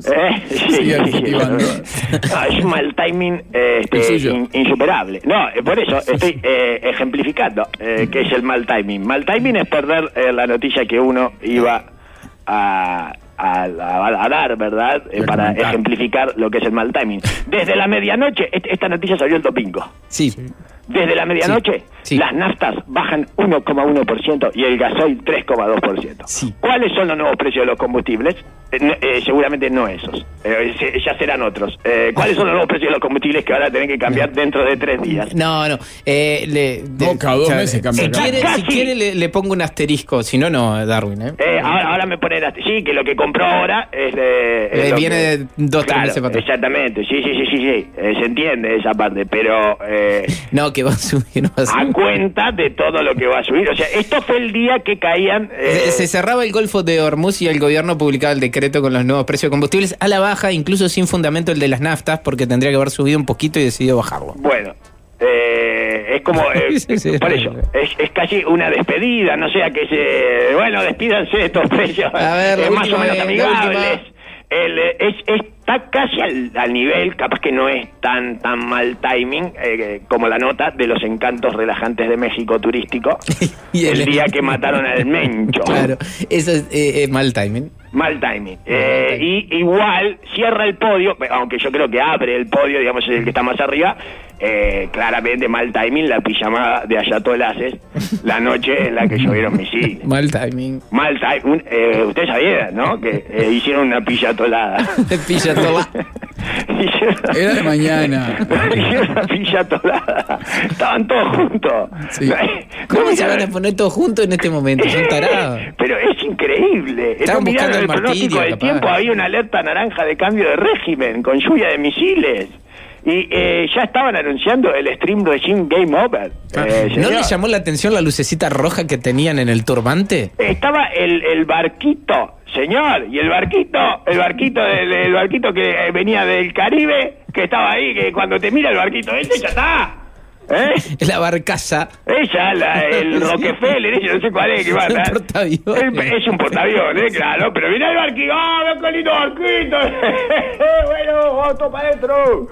es un mal timing insuperable. No, por eso estoy ejemplificando qué es el mal timing. Mal timing es perder la noticia que uno iba a dar, ¿verdad? Para ejemplificar lo que es el mal timing. Desde la medianoche, esta noticia salió el domingo. Sí. Desde la medianoche, las naftas bajan 1,1% y el gasoil 3,2%. Sí. ¿Cuáles son los nuevos precios de los combustibles? Seguramente no esos. Ya serán otros. ¿Cuáles son los nuevos precios de los combustibles que van a tener que cambiar dentro de 3 días? No. Cada 2 meses cambia. Si quiere le pongo un asterisco, si no, Darwin. Ahora me ponen sí, que lo que compró ahora es viene de 2-3 meses para atrás. Exactamente, sí. Se entiende esa parte, pero no, que va a subir, no va a subir. A cuenta de todo lo que va a subir. O sea, esto fue el día que caían se cerraba el Golfo de Hormuz y el gobierno publicaba el decreto con los nuevos precios de combustibles a la baja, incluso sin fundamento el de las naftas, porque tendría que haber subido un poquito y decidió bajarlo. Bueno, es como por eso es casi una despedida, no sea que despídanse de estos precios más o menos amigables. Está casi al nivel, capaz que no es tan mal timing como la nota de los encantos relajantes de México turístico y el día que mataron al Mencho. Claro, eso es mal timing. Mal timing. Y igual cierra el podio, aunque yo creo que abre el podio, digamos, es el que está más arriba. Claramente mal timing la pijamada de ayatolases la noche en la que llovieron misiles. Mal timing. Usted sabía, ¿no? Que hicieron una pillatolada. Era de mañana. Hicieron una pillatolada. Estaban todos juntos. Sí. ¿Cómo se van a poner todos juntos en este momento? Son tarados. Pero es increíble. Estaban buscando el pronóstico del tiempo, había una alerta naranja de cambio de régimen con lluvia de misiles. Y ya estaban anunciando el stream regime Game Over. ¿No le llamó la atención la lucecita roja que tenían en el turbante? Estaba el barquito, señor, y el barquito que venía del Caribe, que estaba ahí, que cuando te mira el barquito ese ya está. La barcaza. El Rockefeller, ese no sé cuál es que va a estar. Es un portaaviones, claro, pero mira el barquito, qué lindo barquito. Bueno, vamos para adentro.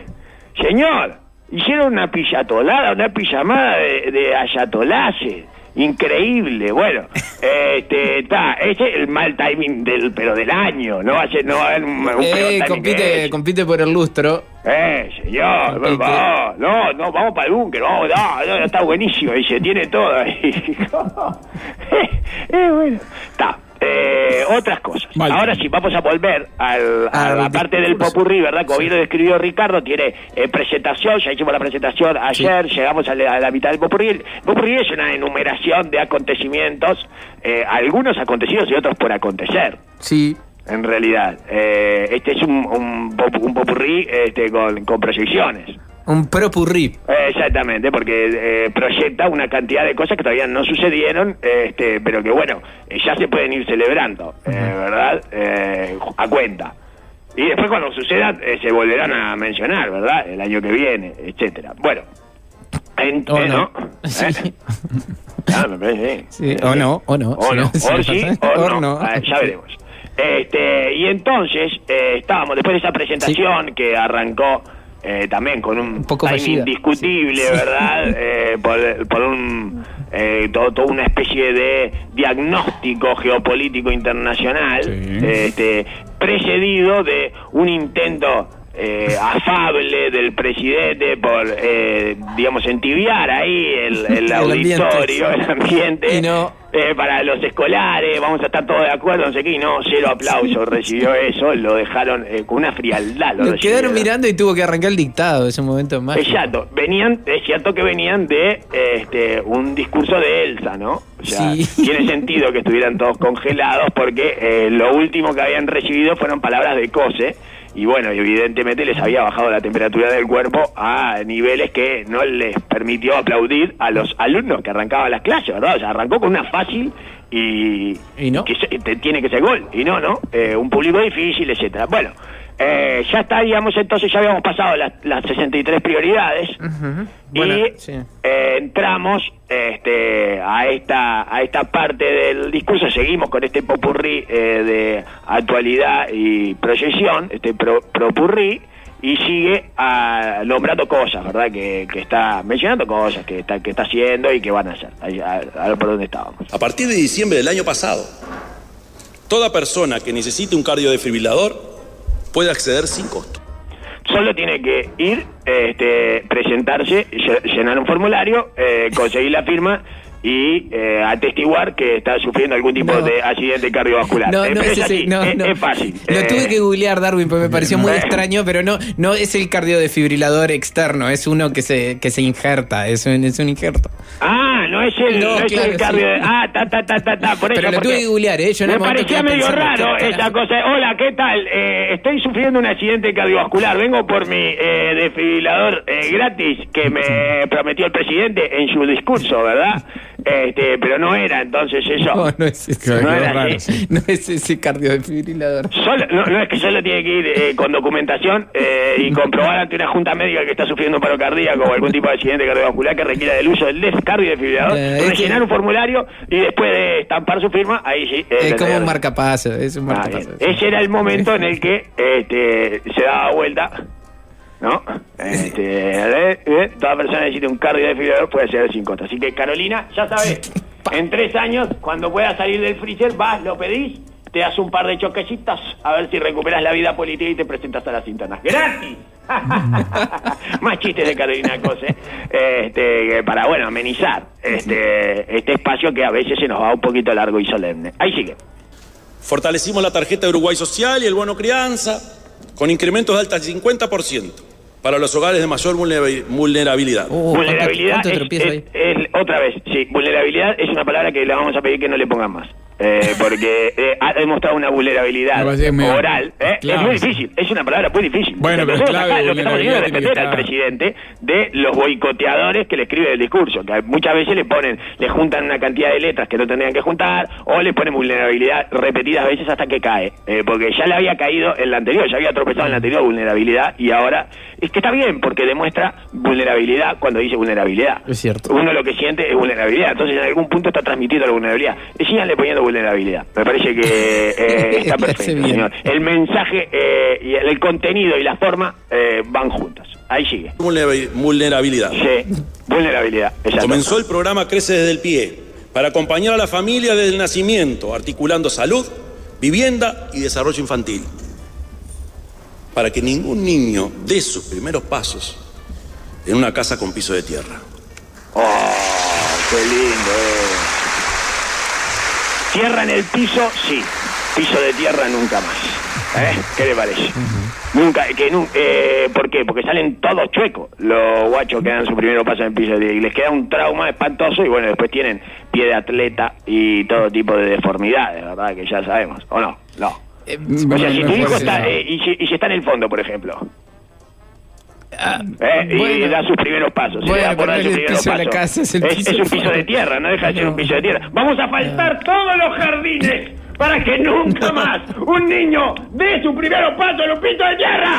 Señor, hicieron una pillatolada, una pijamada de ayatolases. increíble. Bueno, ese es el mal timing del año. No va a haber un compite por el lustro. Señor, por favor. No, vamos para el búnker, vamos, está buenísimo, dice, tiene todo ahí. Bueno, está. Otras cosas. Vale. Ahora sí, vamos a volver a la parte del popurrí, ¿verdad? Como bien lo describió Ricardo, tiene presentación, ya hicimos la presentación ayer, llegamos a la mitad del popurrí. El popurrí es una enumeración de acontecimientos, algunos acontecidos y otros por acontecer. Sí. En realidad, este es un popurrí con proyecciones. Un propurrí. Exactamente, porque proyecta una cantidad de cosas que todavía no sucedieron, pero que bueno, ya se pueden ir celebrando, ¿verdad? A cuenta. Y después cuando sucedan, se volverán a mencionar, ¿verdad? El año que viene, etcétera. Bueno. ¿No? Sí. Me parece, sí. O no. O no. Ya veremos. Y entonces, estábamos después de esa presentación que arrancó también con un poco timing indiscutible, ¿verdad? Por toda una especie de diagnóstico geopolítico internacional, precedido de un intento afable del presidente por, digamos, entibiar ahí el auditorio, el ambiente. Y no... para los escolares, vamos a estar todos de acuerdo, no sé qué, y no, cero aplauso recibió eso, lo dejaron con una frialdad. Lo quedaron mirando y tuvo que arrancar el dictado, ese momento más. Exacto, es cierto que venían de un discurso de Elsa, ¿no? O sea, tiene sentido que estuvieran todos congelados porque lo último que habían recibido fueron palabras de Cose. Y bueno, evidentemente les había bajado la temperatura del cuerpo a niveles que no les permitió aplaudir a los alumnos que arrancaban las clases, ¿verdad? O sea, arrancó con una fácil y no, que tiene que ser gol. Y no, un público difícil, etcétera. Bueno, ya estaríamos, entonces ya habíamos pasado las 63 prioridades. Bueno, entramos a esta parte del discurso. Seguimos con este popurrí de actualidad y proyección, propurrí, y sigue nombrando cosas, ¿verdad? Que está mencionando cosas que está haciendo y que van a hacer. A ver por dónde estábamos. A partir de diciembre del año pasado, toda persona que necesite un cardiodefibrilador puede acceder sin costo. Solo tiene que ir, presentarse, llenar un formulario, conseguir la firma y atestiguar que está sufriendo algún tipo de accidente cardiovascular. Es fácil. Lo tuve que googlear, Darwin, porque me pareció muy extraño, pero no es el cardiodefibrilador externo, es uno que se injerta, es un injerto. No es el cardio. Por eso, pero lo tuve que googlear, yo me parecía medio raro esa cosa. Hola, ¿qué tal? Estoy sufriendo un accidente cardiovascular, vengo por mi desfibrilador gratis que me prometió el presidente en su discurso, ¿verdad? Pero no era entonces eso. No es eso. No era así. No es ese cardiodefibrilador. No es que solo tiene que ir con documentación y comprobar ante una junta médica que está sufriendo un paro cardíaco o algún tipo de accidente cardiovascular que requiera del uso del cardiodefibrilador, rellenar un formulario y después de estampar su firma, ahí sí. Es como un marcapaso, es un marcapaso. Ese era el momento en el que se daba vuelta, ¿no? Toda persona necesita un cardiodefibrilador, puede ser sin costo. Así que, Carolina, ya sabes, en 3 años, cuando puedas salir del freezer, vas, lo pedís, te das un par de choquecitos, a ver si recuperas la vida política y te presentas a las internas. ¡Gratis! Más chistes de Carolina Cose, para, bueno, amenizar este espacio que a veces se nos va un poquito largo y solemne. Ahí sigue. Fortalecimos la tarjeta de Uruguay Social y el bono crianza, con incrementos de hasta el 50% para los hogares de mayor vulnerabilidad. Vulnerabilidad otra vez, sí, vulnerabilidad es una palabra que le vamos a pedir que no le pongan más. Porque ha demostrado una vulnerabilidad oral. Es muy difícil, es una palabra muy difícil. Bueno, pero acá lo que estamos haciendo es defender al presidente de los boicoteadores que le escriben el discurso, que muchas veces le juntan una cantidad de letras que no tendrían que juntar, o le ponen vulnerabilidad repetidas veces hasta que cae, porque ya le había caído en la anterior, ya había tropezado en la anterior vulnerabilidad, y ahora es que está bien, porque demuestra vulnerabilidad cuando dice vulnerabilidad. Es cierto. Uno lo que siente es vulnerabilidad, entonces en algún punto está transmitiendo la vulnerabilidad. Síganle poniendo vulnerabilidad. Me parece que está perfecto, señor. El mensaje y el contenido y la forma van juntos. Ahí sigue. Vulnerabilidad. Sí, vulnerabilidad. Comenzó el programa Crece desde el Pie, para acompañar a la familia desde el nacimiento, articulando salud, vivienda y desarrollo infantil, para que ningún niño dé sus primeros pasos en una casa con piso de tierra. ¡Oh, qué lindo! Tierra en el piso, sí. Piso de tierra nunca más. ¿Qué le parece? Nunca, ¿por qué? Porque salen todos chuecos los guachos que dan su primer paso en el piso de tierra y les queda un trauma espantoso y bueno, después tienen pie de atleta y todo tipo de deformidades, ¿verdad? Que ya sabemos, ¿o no? No. O sea, si tu hijo está, y si está en el fondo, por ejemplo... y da sus primeros pasos. Bueno, pero el piso de la casa es el piso. Es un piso de tierra, no deja de ser un piso de tierra. Vamos a faltar todos los jardines para que nunca más un niño dé su primeros pasos en un piso de tierra.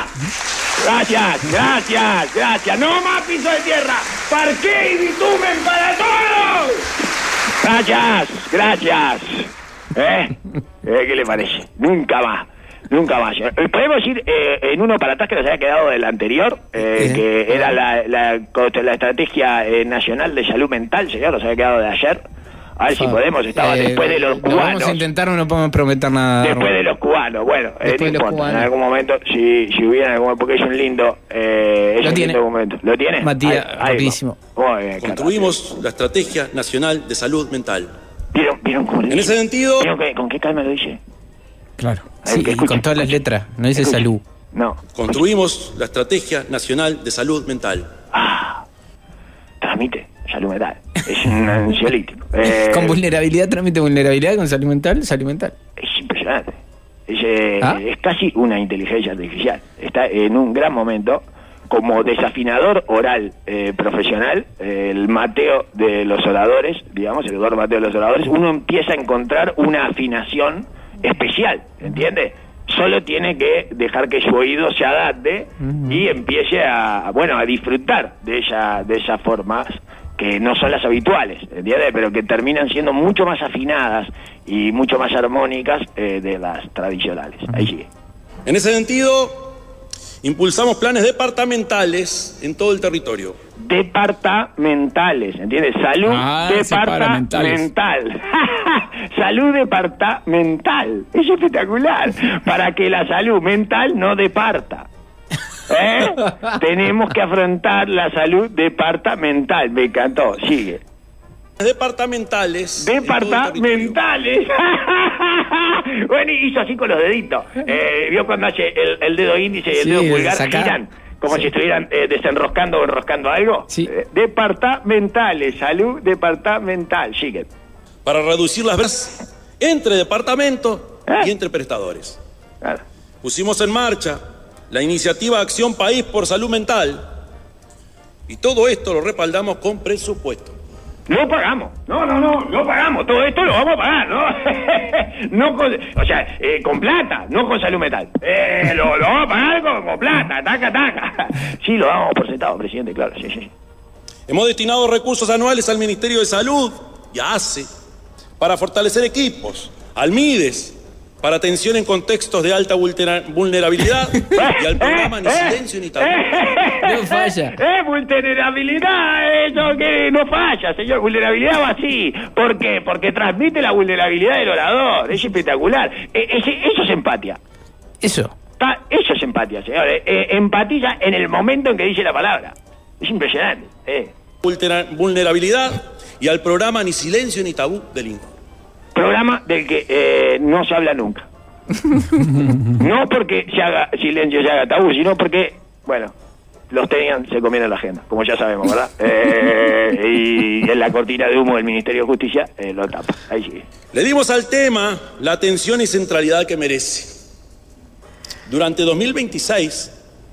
Gracias. No más piso de tierra. Parqué y bitumen para todos. Gracias. ¿Qué le parece? Nunca más. Podemos ir en uno para atrás que nos haya quedado del anterior, que era la estrategia nacional de salud mental, señor, nos había quedado de ayer. A ver si podemos, estaba después de los cubanos. Vamos a intentar, no podemos prometer nada. Después de los cubanos, bueno, en algún momento, si hubiera algún momento, porque es un lindo, momento. ¿Lo tiene? Matías, rapidísimo. Construimos la Estrategia Nacional de Salud Mental. ¿Vieron cómo lo dice? En ese sentido... ¿Con qué calma lo dice? Claro. Sí, y con todas las letras, no dice salud. No. Construimos la Estrategia Nacional de Salud Mental. Transmite salud mental. Es un ansiolítico. ¿Con vulnerabilidad transmite vulnerabilidad? ¿Con salud mental? Salud mental. Es impresionante. Es casi una inteligencia artificial. Está en un gran momento como desafinador oral profesional, el Mateo de los oradores, digamos, el doctor Mateo de los oradores, uno empieza a encontrar una afinación especial, ¿entiende? Solo tiene que dejar que su oído se adapte y empiece a disfrutar de esas formas que no son las habituales, ¿entiendes? Pero que terminan siendo mucho más afinadas y mucho más armónicas de las tradicionales. Ahí sigue. En ese sentido, impulsamos planes departamentales en todo el territorio. Departamentales, ¿entiendes? Salud departamental. Salud departamental. Es espectacular. Para que la salud mental no departa. Tenemos que afrontar la salud departamental. Me encantó. Sigue. Departamentales. Bueno, hizo así con los deditos. ¿Vio cuando hace el dedo índice y el dedo pulgar giran? Como si estuvieran desenroscando o enroscando algo. Sí. Departamentales, salud departamental. Sigue. Para reducir las brechas entre departamentos y entre prestadores. Claro. Pusimos en marcha la iniciativa Acción País por Salud Mental y todo esto lo respaldamos con presupuesto. Lo pagamos. No pagamos. Todo esto lo vamos a pagar, ¿no? Con plata, no con salud mental. Lo vamos a pagar con plata, taca. Sí, lo damos por sentado, presidente, claro, sí. Hemos destinado recursos anuales al Ministerio de Salud y a ACE para fortalecer equipos, al MIDES para atención en contextos de alta vulnerabilidad y al programa Ni Silencio Ni Tabú. No falla. Vulnerabilidad, eso que no falla, señor. Vulnerabilidad va así. ¿Por qué? Porque transmite la vulnerabilidad del orador. Es espectacular. Eso es empatía. Eso es empatía, señor. Empatiza en el momento en que dice la palabra. Es impresionante. Vulnerabilidad y al programa Ni Silencio Ni Tabú del INCO. Programa del que no se habla nunca. No porque se haga silencio, se haga tabú, sino porque, bueno, los tenían, se comieron la agenda, como ya sabemos, ¿verdad? Y en la cortina de humo del Ministerio de Justicia lo tapa. Ahí sigue. Le dimos al tema la atención y centralidad que merece. Durante 2026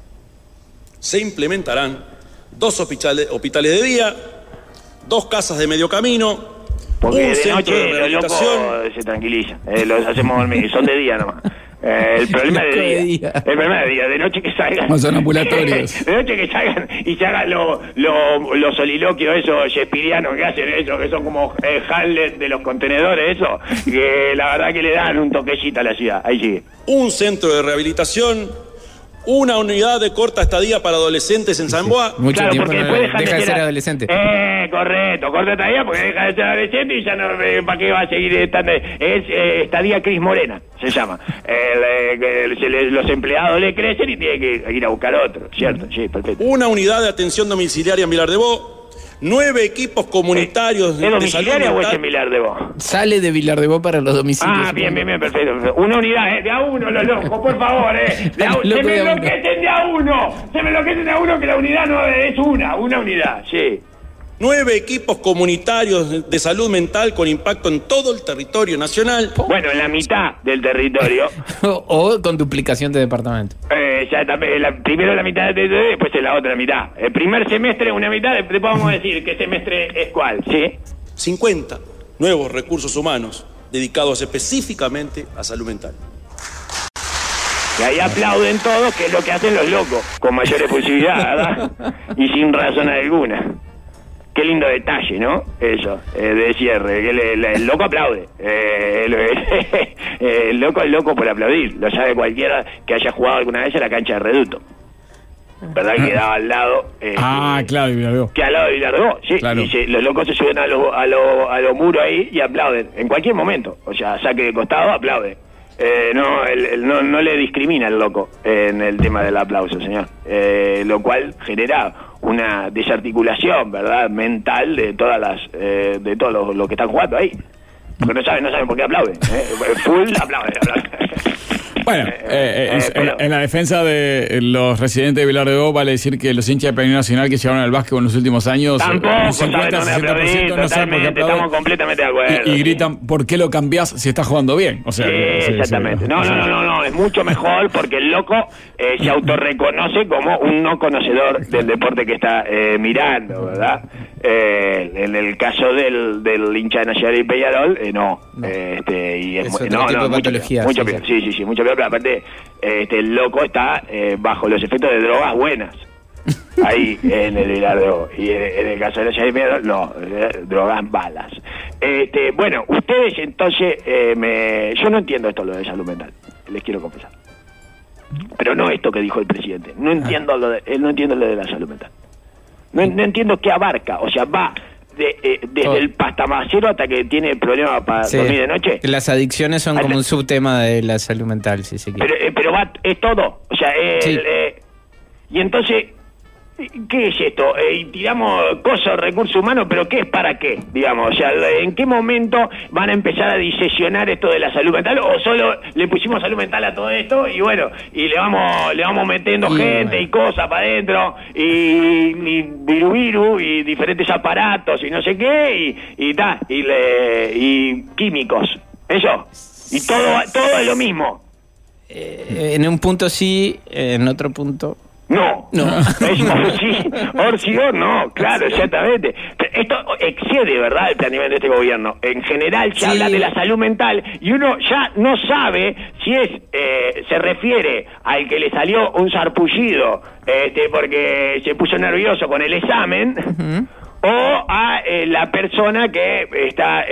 se implementarán 2 hospitales de día, 2 casas de medio camino, porque de noche los locos se tranquilizan, los hacemos dormir, son de día nomás. El problema es de día. El problema es de día, de noche que salgan. No son ambulatorios. De noche que salgan y se hagan los soliloquios esos shakespearianos que hacen eso, que son como Hamlet de los contenedores, eso, que la verdad que le dan un toquecito a la ciudad. Ahí sigue. Un centro de rehabilitación, una unidad de corta estadía para adolescentes en San Boa. Mucho claro, tiempo porque no después deja de ser adolescente. Correcto, corta estadía porque deja de ser adolescente y ya no, ¿para qué va a seguir estando? Es estadía Cris Morena, se llama. Los empleados le crecen y tienen que ir a buscar otro, ¿cierto? Sí, perfecto. Una unidad de atención domiciliaria en Vilar de Bo. 9 equipos comunitarios ¿Es domiciliaria o es en Vilar de Bo? Sale de Vilar de Bo para los domicilios. Bien, perfecto. Una unidad, de a uno, los locos, por favor, de a uno. Se me enloquecen de a uno, que la unidad no es una unidad, sí. 9 equipos comunitarios de salud mental con impacto en todo el territorio nacional. Bueno, en la mitad del territorio. O con duplicación de departamento. Ya también, primero la mitad del territorio y después en la otra mitad. El primer semestre una mitad, después vamos a decir qué semestre es cuál, ¿sí? 50 nuevos recursos humanos dedicados específicamente a salud mental. Y ahí aplauden todos, que es lo que hacen los locos, con mayor efusividad, ¿verdad? Y sin razón alguna. Qué lindo detalle, ¿no? Eso, de cierre, que el loco aplaude. El loco es loco por aplaudir. Lo sabe cualquiera que haya jugado alguna vez en la cancha de Reducto. ¿Verdad? Que quedaba al lado. Claro, de Vilar de Bo. Que al lado de Vilar de Bo, sí. Claro. Y los locos se suben a los muros ahí y aplauden. En cualquier momento. O sea, saque de costado, aplaude. No le discrimina el loco en el tema del aplauso, señor. Lo cual genera una desarticulación, ¿verdad?, mental de todas de todos los que están jugando ahí. Porque no saben por qué aplauden. Full aplauden. Bueno, en la defensa de los residentes de Vilar de Bo, vale decir que los hinchas de Peñarol Nacional que llegaron al básquet en los últimos años, tampoco un 50-60% no saben por qué aplauden. Estamos completamente de acuerdo. Y gritan, ¿por qué lo cambiás si está jugando bien? O sea, exactamente. No, es mucho mejor porque el loco se autorreconoce como un no conocedor del deporte que está mirando, ¿verdad? En el caso del hincha de Nacional y Peñarol, no. Y es mucho peor. Sí, mucho peor, pero aparte el loco está bajo los efectos de drogas buenas. Ahí en el Vilar de Bo. Y en el caso de Nacional y Peñarol, no, drogas balas. Bueno, ustedes entonces, yo no entiendo esto lo de salud mental, les quiero confesar. Pero no esto que dijo el presidente. No entiendo lo de la salud mental. No entiendo qué abarca, o sea, va desde el pastamacero hasta que tiene problemas para dormir de noche. Las adicciones son como un subtema de la salud mental, si se quiere. Pero es todo, o sea, y entonces, ¿qué es esto? Y tiramos cosas, recursos humanos, pero ¿qué es para qué? Digamos, o sea, ¿en qué momento van a empezar a disesionar esto de la salud mental? ¿O solo le pusimos salud mental a todo esto y bueno, y le vamos metiendo gente y cosas para adentro y viru y diferentes aparatos y no sé qué y químicos, eso, y todo es lo mismo. En un punto sí, en otro punto no. No, claro, exactamente. Esto excede, ¿verdad?, el planeamiento de este gobierno. En general se habla de la salud mental y uno ya no sabe si se refiere al que le salió un sarpullido porque se puso nervioso con el examen. Uh-huh. O a la persona que está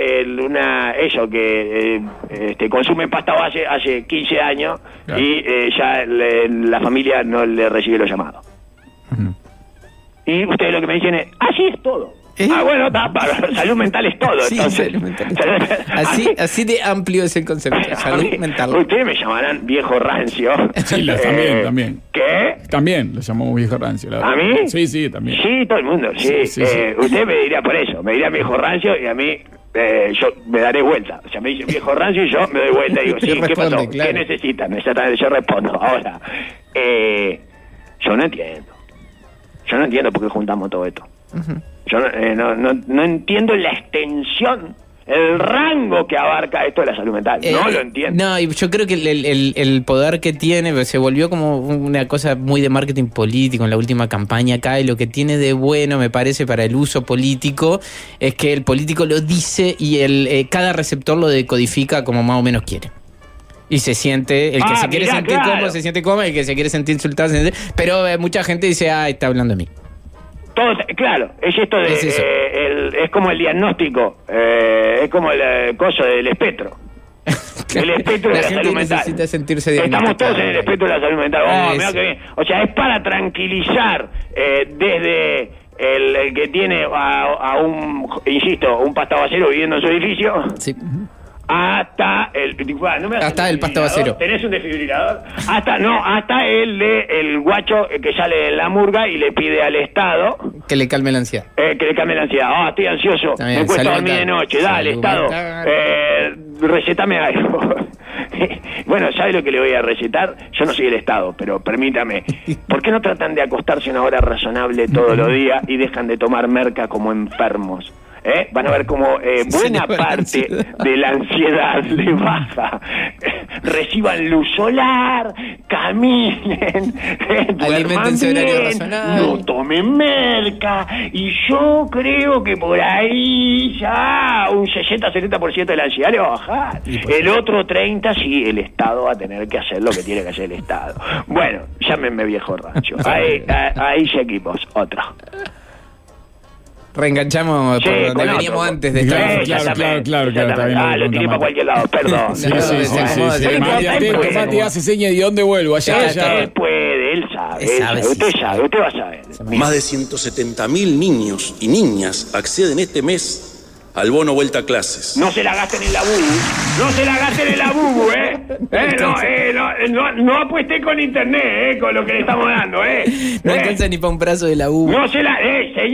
que consume pasta base hace 15 años, claro, y ya la familia no le recibe los llamados. Uh-huh. Y ustedes lo que me dicen es, así es todo. Bueno, salud mental es todo. Sí, entonces. Salud mental. Así de amplio es el concepto. Salud mental. Ustedes me llamarán viejo rancio. Sí, también. ¿Qué? También lo llamamos viejo rancio. ¿A mí? Sí, también. Sí, todo el mundo, sí. Usted me diría por eso. Me diría viejo rancio y a mí yo me daré vuelta. O sea, me dice viejo rancio y yo me doy vuelta y digo, sí, ¿qué pasó? Claro. ¿Qué necesitan? Exactamente, yo respondo. Ahora, yo no entiendo. Yo no entiendo por qué juntamos todo esto. Uh-huh. Yo no entiendo la extensión, el rango que abarca esto de la salud mental. No lo entiendo. No, y yo creo que el poder que tiene se volvió como una cosa muy de marketing político en la última campaña acá, y lo que tiene de bueno, me parece, para el uso político es que el político lo dice y cada receptor lo decodifica como más o menos quiere. Y se siente, el que se quiere sentir cómodo se siente cómodo, el que se quiere sentir insultado se siente, pero mucha gente dice, está hablando de mí. Todo, claro, es esto de es como el diagnóstico, es como el coso del espectro. El espectro de la salud mental. Necesita sentirse Estamos todos en el espectro de la salud mental. Mirá que bien. O sea, es para tranquilizar desde el que tiene a un, insisto, un pastabacero viviendo en su edificio. Sí. Hasta el pastabacero. ¿Tenés un desfibrilador? Hasta el guacho que sale de la murga y le pide al Estado que le calme la ansiedad. Estoy ansioso, me cuesta dormir de noche. Dale, Estado, recetame algo. Bueno, ¿sabe lo que le voy a recetar? Yo no soy el Estado, pero permítame. ¿Por qué no tratan de acostarse a una hora razonable todos los días y dejan de tomar merca como enfermos? Van a ver como buena parte de la ansiedad le baja. Reciban luz solar, caminen, alimentense horario razonable, no tomen merca, y yo creo que por ahí ya un 60-70% de la ansiedad le va a bajar. El otro 30% sí, el Estado va a tener que hacer lo que tiene que hacer el Estado. Bueno, llámenme viejo rancho. Ahí seguimos, otro. Reenganchamos por donde veníamos antes de estar. Claro. Lo tiré para cualquier lado, perdón. Sí. Mati hace señas de dónde vuelvo. Allá. Él puede, él sabe. Usted va a saber. Más de 170.000 niños y niñas acceden este mes al bono vuelta a clases. No se la gasten en la bubu. No apuesté con internet, con lo que le estamos dando, No alcanza ni para un brazo de la bubu. No se la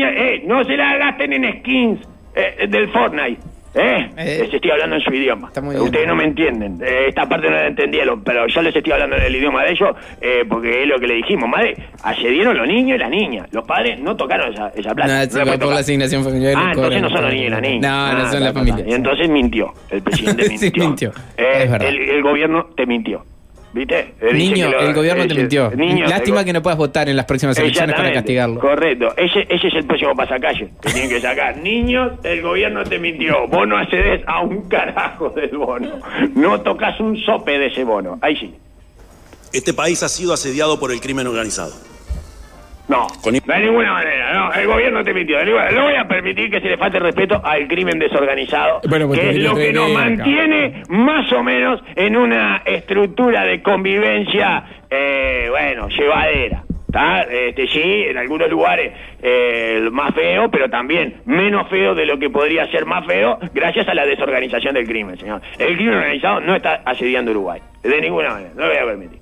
gasten en skins del Fortnite. Les estoy hablando en su idioma. Ustedes no me entienden. Esta parte no la entendieron, pero yo les estoy hablando en el idioma de ellos, porque es lo que le dijimos. Madre, accedieron los niños y las niñas. Los padres no tocaron esa plata. No va por la asignación familiar. Entonces no son los niños y las niñas. No son la familia. Y entonces mintió. El presidente mintió. Sí, mintió. Es verdad. El gobierno te mintió. ¿Viste? El gobierno te mintió. Lástima que no puedas votar en las próximas elecciones para castigarlo. Correcto. Ese es el próximo pasacalle que tienen que sacar. Niños, el gobierno te mintió. Vos no accedes a un carajo del bono. No tocas un sope de ese bono. Ahí sí. Este país ha sido asediado por el crimen organizado. No, de ninguna manera, no, el gobierno te mintió. No voy a permitir que se le falte respeto al crimen desorganizado, que es lo que nos mantiene más o menos en una estructura de convivencia, llevadera. Sí, en algunos lugares más feo, pero también menos feo de lo que podría ser más feo gracias a la desorganización del crimen, señor. El crimen organizado no está asediando Uruguay, de ninguna manera, no lo voy a permitir.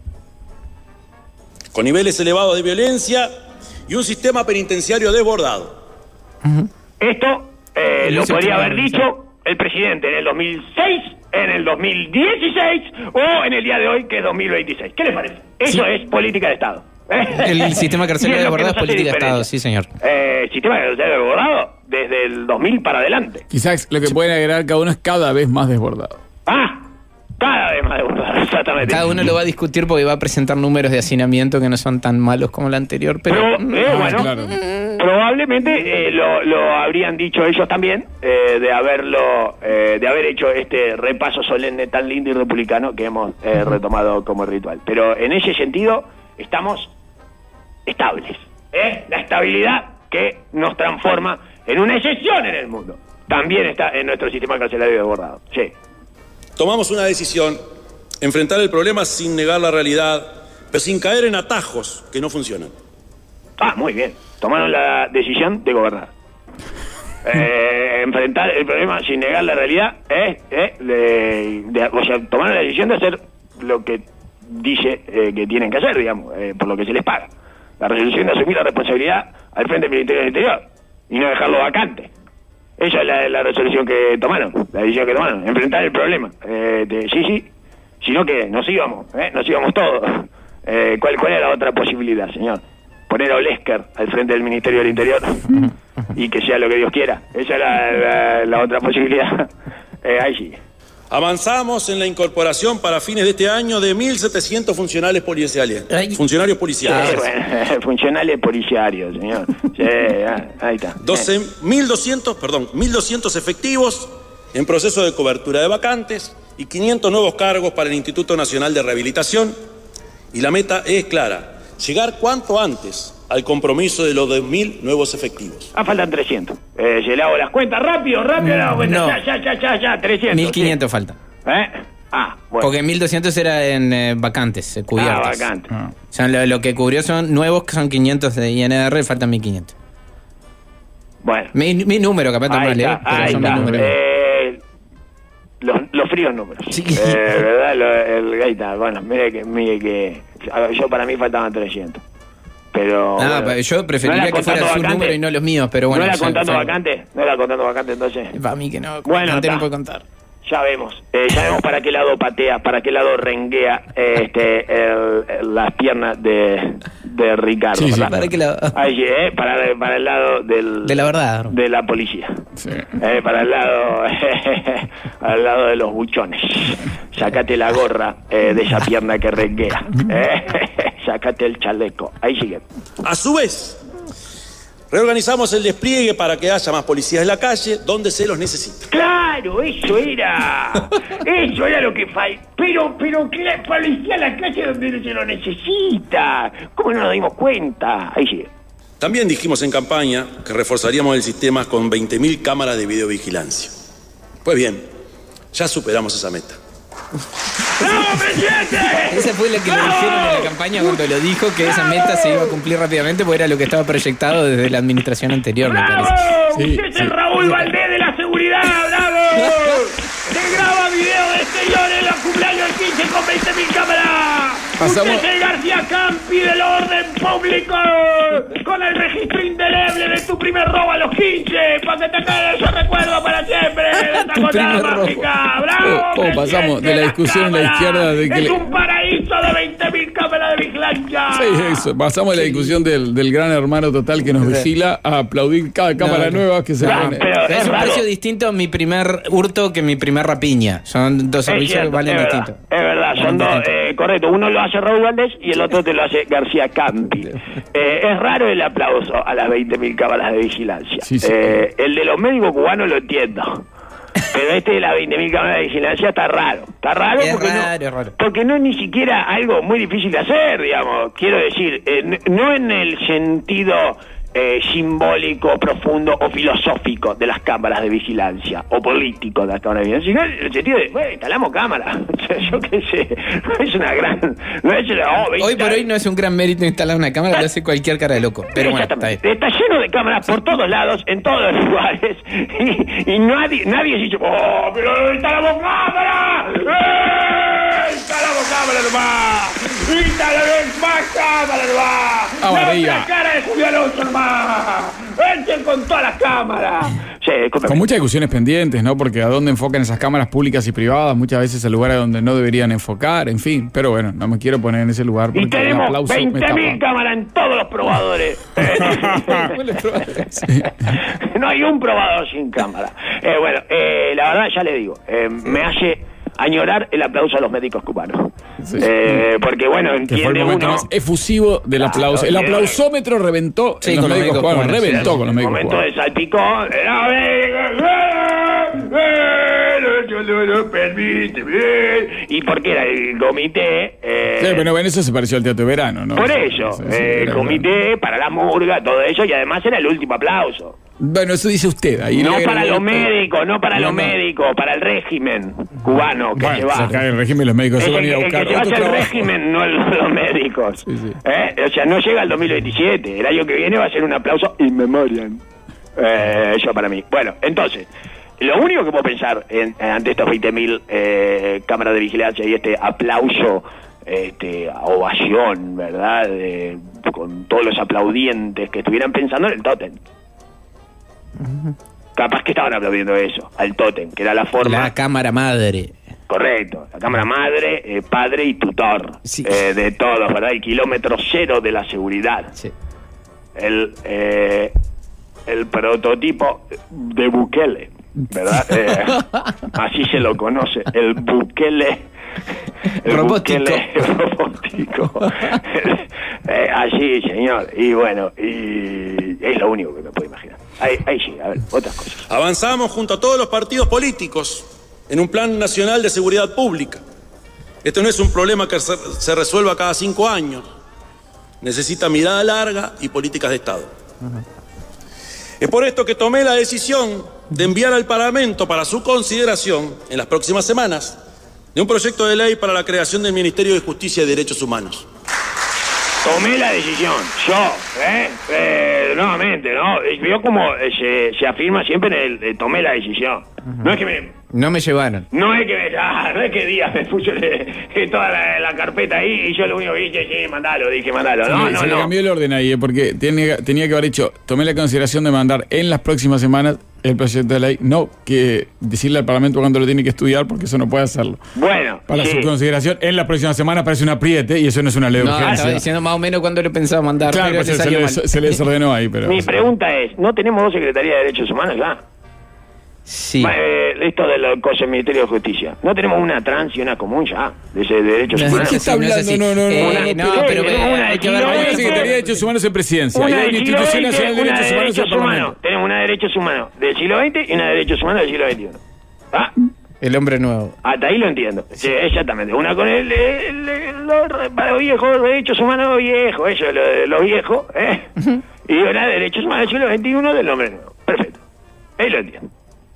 Con niveles elevados de violencia y un sistema penitenciario desbordado. Esto lo podría haber dicho el presidente en el 2006, en el 2016 o en el día de hoy, que es 2026. ¿Qué les parece? Eso es política de Estado. El sistema carcelario desbordado es política de Estado, sí, señor. Sistema carcelario desbordado desde el 2000 para adelante. Quizás lo que pueden agregar cada uno es cada vez más desbordado. Cada vez más desbordado, exactamente. Cada uno lo va a discutir porque va a presentar números de hacinamiento que no son tan malos como el anterior, pero claro. Probablemente lo habrían dicho ellos también, de haber hecho este repaso solemne tan lindo y republicano que hemos retomado como ritual. Pero en ese sentido estamos estables. La estabilidad que nos transforma en una excepción en el mundo también está en nuestro sistema carcelario desbordado. Sí. Tomamos una decisión, enfrentar el problema sin negar la realidad, pero sin caer en atajos que no funcionan. Muy bien. Tomaron la decisión de gobernar. Enfrentar el problema sin negar la realidad, tomaron la decisión de hacer lo que dice que tienen que hacer, digamos, por lo que se les paga. La resolución de asumir la responsabilidad al frente del Ministerio del Interior y no dejarlo vacante. Esa es la resolución que tomaron, la decisión que tomaron, enfrentar el problema. Sí, sino que nos íbamos todos. ¿Cuál era la otra posibilidad, señor? Poner a Olesker al frente del Ministerio del Interior y que sea lo que Dios quiera. Esa era la otra posibilidad. Ahí sí. Avanzamos en la incorporación para fines de este año de 1.700 funcionarios policiales. Funcionarios policiales. Funcionarios policiarios, señor. Sí, ahí está. 1.200 efectivos en proceso de cobertura de vacantes y 500 nuevos cargos para el Instituto Nacional de Rehabilitación. Y la meta es clara, llegar cuanto antes al compromiso de los 2.000 nuevos efectivos. Faltan 300. Se le hago las cuentas, rápido le hago cuentas. No. Ya, 300. 1.500 falta. Bueno. Porque 1.200 era en vacantes, cubiertos. Vacantes. O sea, lo que cubrió son nuevos, que son 500 de INR, faltan 1.500. Bueno. Mi número, capaz está mal, pero son mis números. Los fríos números. Sí. ¿Verdad? Ahí está. Bueno, mire que yo para mí faltaban 300. Pero yo preferiría que fuera su número y no los míos, pero bueno. ¿No era contando vacante? ¿No era contando vacante entonces? Para mí que no. Bueno, no puede contar. Ya vemos para qué lado patea, para qué lado renguea las piernas de Ricardo. Sí, ¿para qué lado? Ahí, para el lado de la verdad. De la policía. Sí. Para el lado de los buchones. Sácate la gorra de esa pierna que renguea. Sácate el chaleco. Ahí sigue. A su vez, reorganizamos el despliegue para que haya más policías en la calle donde se los necesita. Claro, eso era lo que falta. Pero que la policía en la calle donde no se lo necesita. ¿Cómo no nos dimos cuenta? Ahí sigue. También dijimos en campaña que reforzaríamos el sistema con 20.000 cámaras de videovigilancia. Pues bien, ya superamos esa meta. ¡Bravo, presidente! Esa fue la que le dijeron en la campaña cuando lo dijo, que esa meta se iba a cumplir rápidamente, porque era lo que estaba proyectado desde la administración anterior, me parece. Usted es el Raúl Valdés de la seguridad, ¡bravo! Se graba video de exterior en los cumpleaños del 15 con 20.000 cámaras. Usted es el García Campi del orden público, con el registro indeleble de tu primer robo a los 15, para que te quede ese recuerdo para siempre de esta cosa mágica. ¡Bravo! Pasamos de la discusión en la izquierda de que es un paraíso de 20.000 cámaras de vigilancia. Sí, eso. Pasamos de la discusión del gran hermano total que nos vigila a aplaudir cada cámara nueva que se pone. Es un precio distinto mi primer hurto que mi primer rapiña. Son dos servicios que valen distintos. Es verdad, son dos, correcto. Uno lo hace Raúl Valdés y el otro te lo hace García Campi. Es raro el aplauso a las 20.000 cámaras de vigilancia. Sí. El de los médicos cubanos lo entiendo. Pero de las 20.000 cámaras de vigilancia está raro. Está raro porque no es ni siquiera algo muy difícil de hacer, digamos. Quiero decir, no en el sentido simbólico, profundo o filosófico de las cámaras de vigilancia o político de las cámaras de vigilancia, sino en el sentido de, bueno, instalamos cámaras. Yo qué sé, no es una gran... hoy por hoy no es un gran mérito instalar una cámara, lo hace cualquier cara de loco. Pero bueno, está bien. Está lleno de cámaras por todos lados, en todos los lugares, y nadie dice, ¡oh, pero instalamos cámaras! ¡Instalamos cámaras nomás! ¡Instalamos más cámaras nomás! ¡La cara de Julio Alonso nomás! ¡Echen con todas las cámaras! Sí, con muchas discusiones pendientes, ¿no? Porque a dónde enfocan esas cámaras públicas y privadas, muchas veces a lugares donde no deberían enfocar, en fin. Pero bueno, no me quiero poner en ese lugar porque y tenemos 20.000 cámaras en todos los probadores. Sí. No hay un probador sin cámara. Bueno, la verdad ya le digo, me hace añorar el aplauso a los médicos cubanos. Sí. Porque bueno, entiende que fue el momento más efusivo del aplauso. El aplausómetro reventó con los médicos cubanos. Reventó con los médicos cubanos. El momento de salpicón. Yo no lo permite. Y porque era el comité. Sí, pero en eso se pareció al Teatro de Verano, ¿no? Por eso, el comité para la murga, todo eso, y además era el último aplauso. Bueno, eso dice usted. Ahí no para los médicos, para el régimen cubano que se va. El régimen, los médicos se van a ir a buscar el que se va el régimen, no los médicos. Sí. O sea, no llega el 2027. El año que viene va a ser un aplauso in memoriam. Eso para mí. Bueno, entonces, lo único que puedo pensar ante estos 20.000 cámaras de vigilancia y este aplauso, ovación, ¿verdad? Con todos los aplaudientes que estuvieran pensando en el tótem. Capaz que estaban aplaudiendo eso, al tótem, que era la forma... La cámara madre. Correcto, la cámara madre, padre y tutor, sí. De todos, ¿verdad? El kilómetro cero de la seguridad. Sí. El prototipo de Bukele, ¿verdad? Así se lo conoce, el Bukele... robótico. Así, señor. Y bueno, y es lo único que me puedo imaginar. Ahí sí, a ver, otras cosas. Avanzamos junto a todos los partidos políticos en un plan nacional de seguridad pública. Este no es un problema que se resuelva cada 5 años. Necesita mirada larga y políticas de Estado. Es por esto que tomé la decisión de enviar al Parlamento para su consideración en las próximas semanas de un proyecto de ley para la creación del Ministerio de Justicia y Derechos Humanos. Tomé la decisión, yo, nuevamente, ¿no? Vio como se afirma siempre en el tomé la decisión. No es que no me llevaron. No es que Díaz me puso toda la carpeta ahí y yo lo único que dije, sí, mandalo. No, se le cambió el orden ahí, porque tenía que haber dicho, tomé la consideración de mandar en las próximas semanas el proyecto de ley, no que decirle al Parlamento cuándo lo tiene que estudiar, porque eso no puede hacerlo. Bueno, para su consideración en la próxima semana parece un apriete y eso no es una ley de urgencia. Estaba diciendo más o menos cuándo lo pensaba mandar. Claro, pero se le desordenó ahí. Pero mi pregunta es, ¿no tenemos 2 secretarías de Derechos Humanos ya? Sí. Esto de los cosas del Ministerio de Justicia. ¿No tenemos una trans y una común ya? De derechos humanos. ¿De qué está hablando? No, pero hay que ver. Hay una Secretaría de Derechos Humanos en Presidencia. Hay una Institución Nacional de Derechos Humanos en Parlamento. Tenemos una de Derechos Humanos del siglo XX y una de Derechos Humanos del siglo XXI. ¿Ah? El hombre nuevo. Hasta ahí lo entiendo. Sí, exactamente. Una con los viejos derechos humanos viejos, eso, los viejos, y una de derechos humanos del siglo XXI del hombre nuevo. Perfecto. Ahí lo entiendo.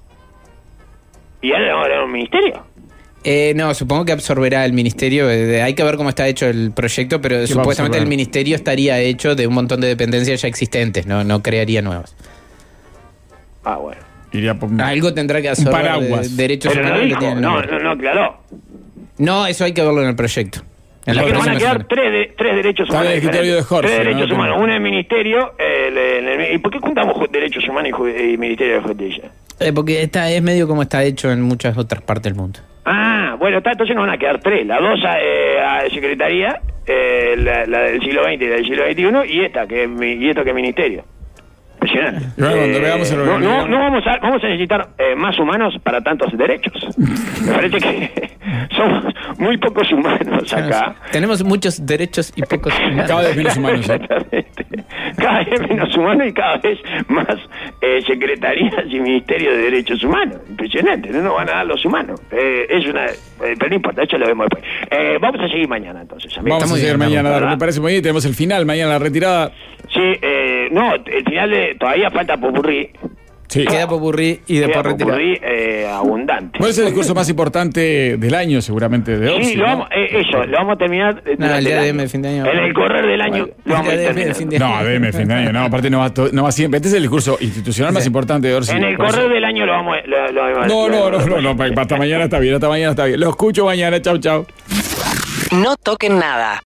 ¿Y ahora vamos a hablar de un ministerio? No, supongo que absorberá el ministerio. Hay que ver cómo está hecho el proyecto, pero supuestamente el ministerio estaría hecho de un montón de dependencias ya existentes, no crearía nuevas. Ah, bueno. Algo tendrá que absorber de derechos humanos. No, claro. No, eso hay que verlo en el proyecto. En la van a quedar tres derechos humanos. El escritorio de Jorge. 3 derechos humanos. Uno es ministerio. ¿Y por qué juntamos derechos humanos y ministerio de justicia? Porque es medio como está hecho en muchas otras partes del mundo. Ah, bueno, entonces nos van a quedar 3. La 2 a secretaría, la del siglo XX y la del siglo XXI, y esto que es ministerio. Impresionante. Cuando veamos el vamos a necesitar más humanos para tantos derechos. Me parece que somos muy pocos humanos acá. Tenemos muchos derechos y pocos humanos. Cada vez menos humanos. Exactamente. Cada vez menos humanos y cada vez más secretarías y ministerios de derechos humanos. Impresionante, no nos van a dar los humanos. Pero no importa, eso lo vemos después. Vamos a seguir mañana entonces. Vamos a seguir mañana, me parece muy bien. Tenemos el final, mañana la retirada. Sí, no, el final todavía falta popurrí. Sí. Queda popurrí y después retirada. Popurrí abundante. ¿Cuál es el discurso más importante del año, seguramente, de Orsi? Sí, lo vamos a terminar. El día de fin de año. En el correr del año lo vamos a terminar. No, ADM, fin de año, no, aparte no va siempre. Este es el discurso institucional más importante de Orsi. En el correr del año lo vamos a... No, hasta mañana está bien, Lo escucho mañana, chau. No toquen nada.